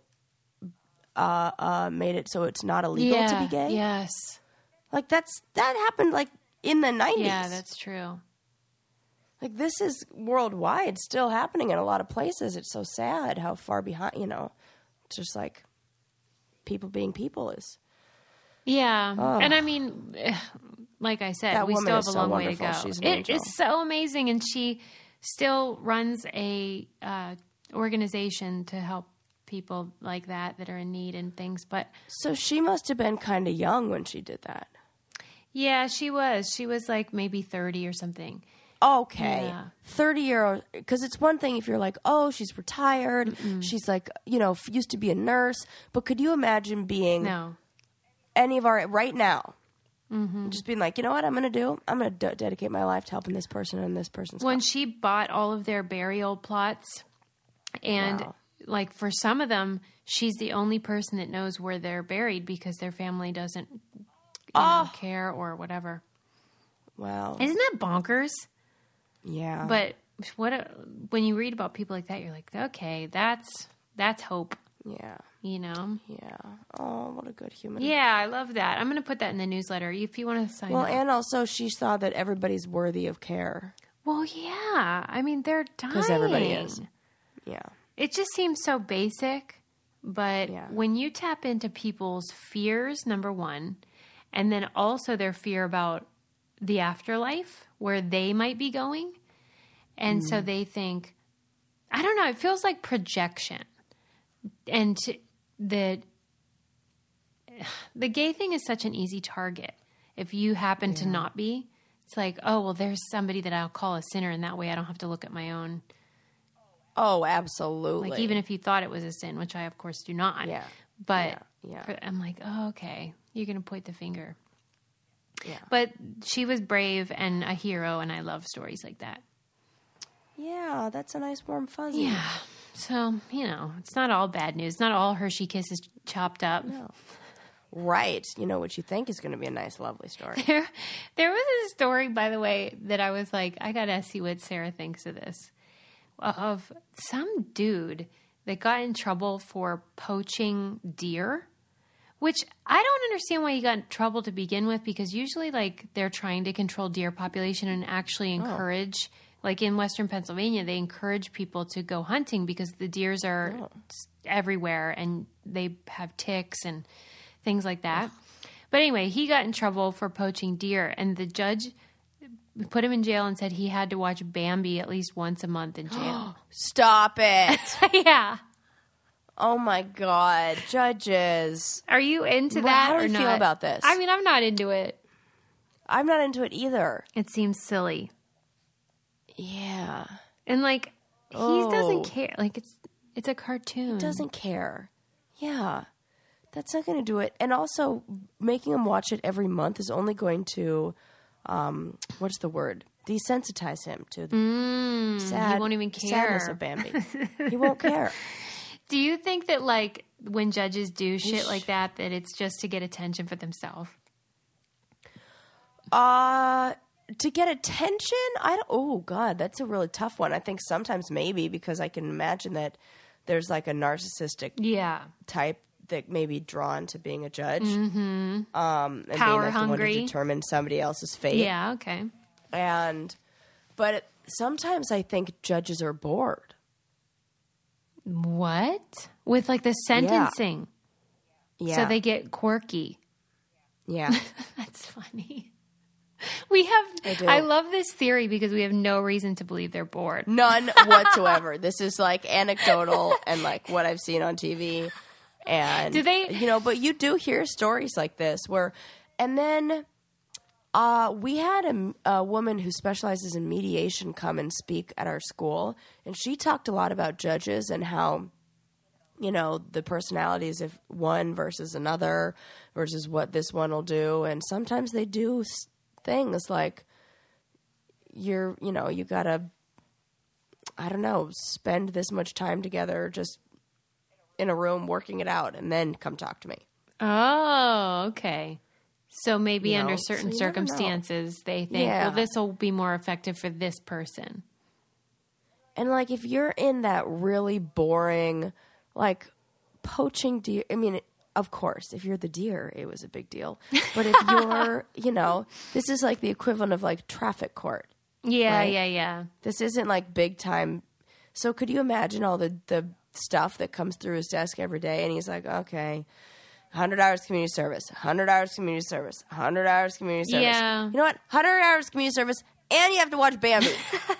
made it so it's not illegal to be gay? Yes. Like, that happened, like, in the 90s. Yeah, that's true. Like, this is worldwide still happening in a lot of places. It's so sad how far behind, just like people being people is. Yeah. And I mean, like I said, we still have a long way to go. It's so amazing. And she still runs a organization to help people like that are in need and things. But so she must have been kind of young when she did that. Yeah, she was. She was like maybe 30 or something. Okay. Yeah. 30-year-old, because it's one thing if you're like, oh, she's retired. Mm-mm. She's like, used to be a nurse. But could you imagine being any of our, right now, just being like, you know what I'm going to do? I'm going to dedicate my life to helping this person and this person's When she bought all of their burial plots, and like for some of them, she's the only person that knows where they're buried because their family doesn't care or whatever. Wow. Isn't that bonkers? Yeah. But when you read about people like that, you're like, okay, that's hope. Yeah. Yeah. Oh, what a good human. Yeah, I love that. I'm going to put that in the newsletter if you want to sign up. Well, and also she saw that everybody's worthy of care. Well, yeah. I mean, they're dying. Because everybody is. Yeah. It just seems so basic. But when you tap into people's fears, number one, and then also their fear about the afterlife, where they might be going. And so they think, I don't know, it feels like projection. And the gay thing is such an easy target. If you happen to not be, it's like, oh, well, there's somebody that I'll call a sinner, and that way I don't have to look at my own. Oh, absolutely. Like, even if you thought it was a sin, which I, of course, do not. Yeah. But I'm like, oh, okay, you're going to point the finger. Yeah. But she was brave and a hero, and I love stories like that. Yeah, that's a nice warm fuzzy. Yeah. So, it's not all bad news. Not all Hershey Kisses chopped up. No. Right. What you think is going to be a nice, lovely story. There was a story, by the way, that I was like, I got to see what Sarah thinks of this. Of some dude that got in trouble for poaching deer. Which I don't understand why he got in trouble to begin with, because usually, like, they're trying to control deer population and actually encourage, like in Western Pennsylvania, they encourage people to go hunting because the deers are everywhere and they have ticks and things like that. But anyway, he got in trouble for poaching deer, and the judge put him in jail and said he had to watch Bambi at least once a month in jail. Stop it. Yeah. Oh, my God. Judges. Are you into that How do or you not? feel about this? I mean, I'm not into it. I'm not into it either. It seems silly. Yeah. And, like, he doesn't care. Like, it's a cartoon. He doesn't care. Yeah. That's not going to do it. And also, making him watch it every month is only going to, what's the word? Desensitize him to the he won't even care. Sadness of Bambi. He won't care. Do you think that, like, when judges do shit like that it's just to get attention for themselves? To get attention? Oh, God, that's a really tough one. I think sometimes maybe, because I can imagine that there's, like, a narcissistic type that may be drawn to being a judge, and power being like hungry, the one to determine somebody else's fate. Yeah, okay. But sometimes I think judges are bored. What? With like the sentencing? Yeah. So they get quirky. Yeah. That's funny. I love this theory because we have no reason to believe they're bored. None whatsoever. This is like anecdotal and like what I've seen on TV. And, do they, but you do hear stories like this where, and then we had a woman who specializes in mediation come and speak at our school. And she talked a lot about judges and how, the personalities of one versus another versus what this one will do. And sometimes they do things like you gotta, I don't know, spend this much time together just in a room working it out and then come talk to me. Oh, okay. So maybe under certain circumstances they think, well, this will be more effective for this person. And like if you're in that really boring, like poaching deer, I mean, of course, if you're the deer, it was a big deal. But if you're, this is like the equivalent of like traffic court. Yeah, right? yeah. This isn't like big time. So could you imagine all the stuff that comes through his desk every day? And he's like, okay, 100 hours community service, 100 hours community service, 100 hours community service. Yeah. You know what? 100 hours community service, and you have to watch Bambi.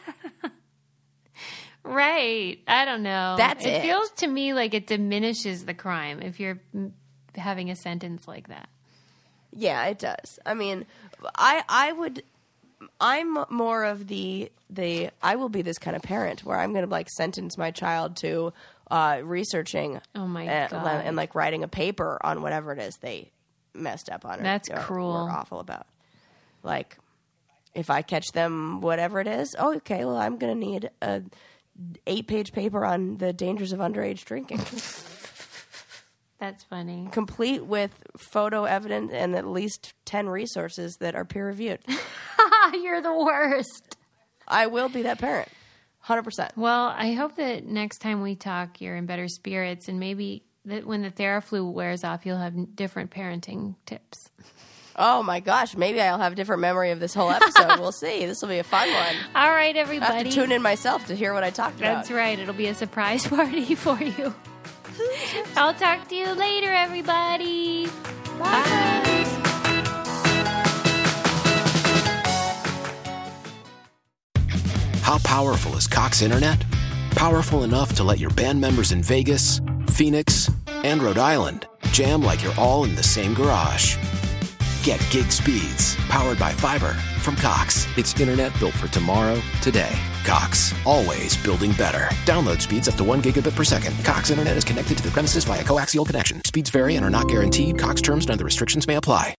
Right. I don't know. That's it. It feels to me like it diminishes the crime if you're having a sentence like that. Yeah, it does. I mean, I'm more of the I will be this kind of parent where I'm going to like sentence my child to researching. Oh my God. And like writing a paper on whatever it is they messed up on. That's cruel. Or awful about. Like, if I catch them, whatever it is, okay, well, I'm going to need a 8-page paper on the dangers of underage drinking. That's funny. Complete with photo evidence and at least 10 resources that are peer reviewed. You're the worst. I will be that parent. 100%. Well, I hope that next time we talk, you're in better spirits, and maybe that when the Theraflu wears off, you'll have different parenting tips. Oh my gosh, maybe I'll have a different memory of this whole episode. We'll see. This will be a fun one. All right, everybody. I have to tune in myself to hear what I talked about. That's right. It'll be a surprise party for you. I'll talk to you later, everybody. Bye. How powerful is Cox Internet? Powerful enough to let your band members in Vegas, Phoenix, and Rhode Island jam like you're all in the same garage. Get gig speeds powered by fiber from Cox. It's internet built for tomorrow, today. Cox, always building better. Download speeds up to 1 gigabit per second. Cox Internet is connected to the premises via coaxial connection. Speeds vary and are not guaranteed. Cox terms and other restrictions may apply.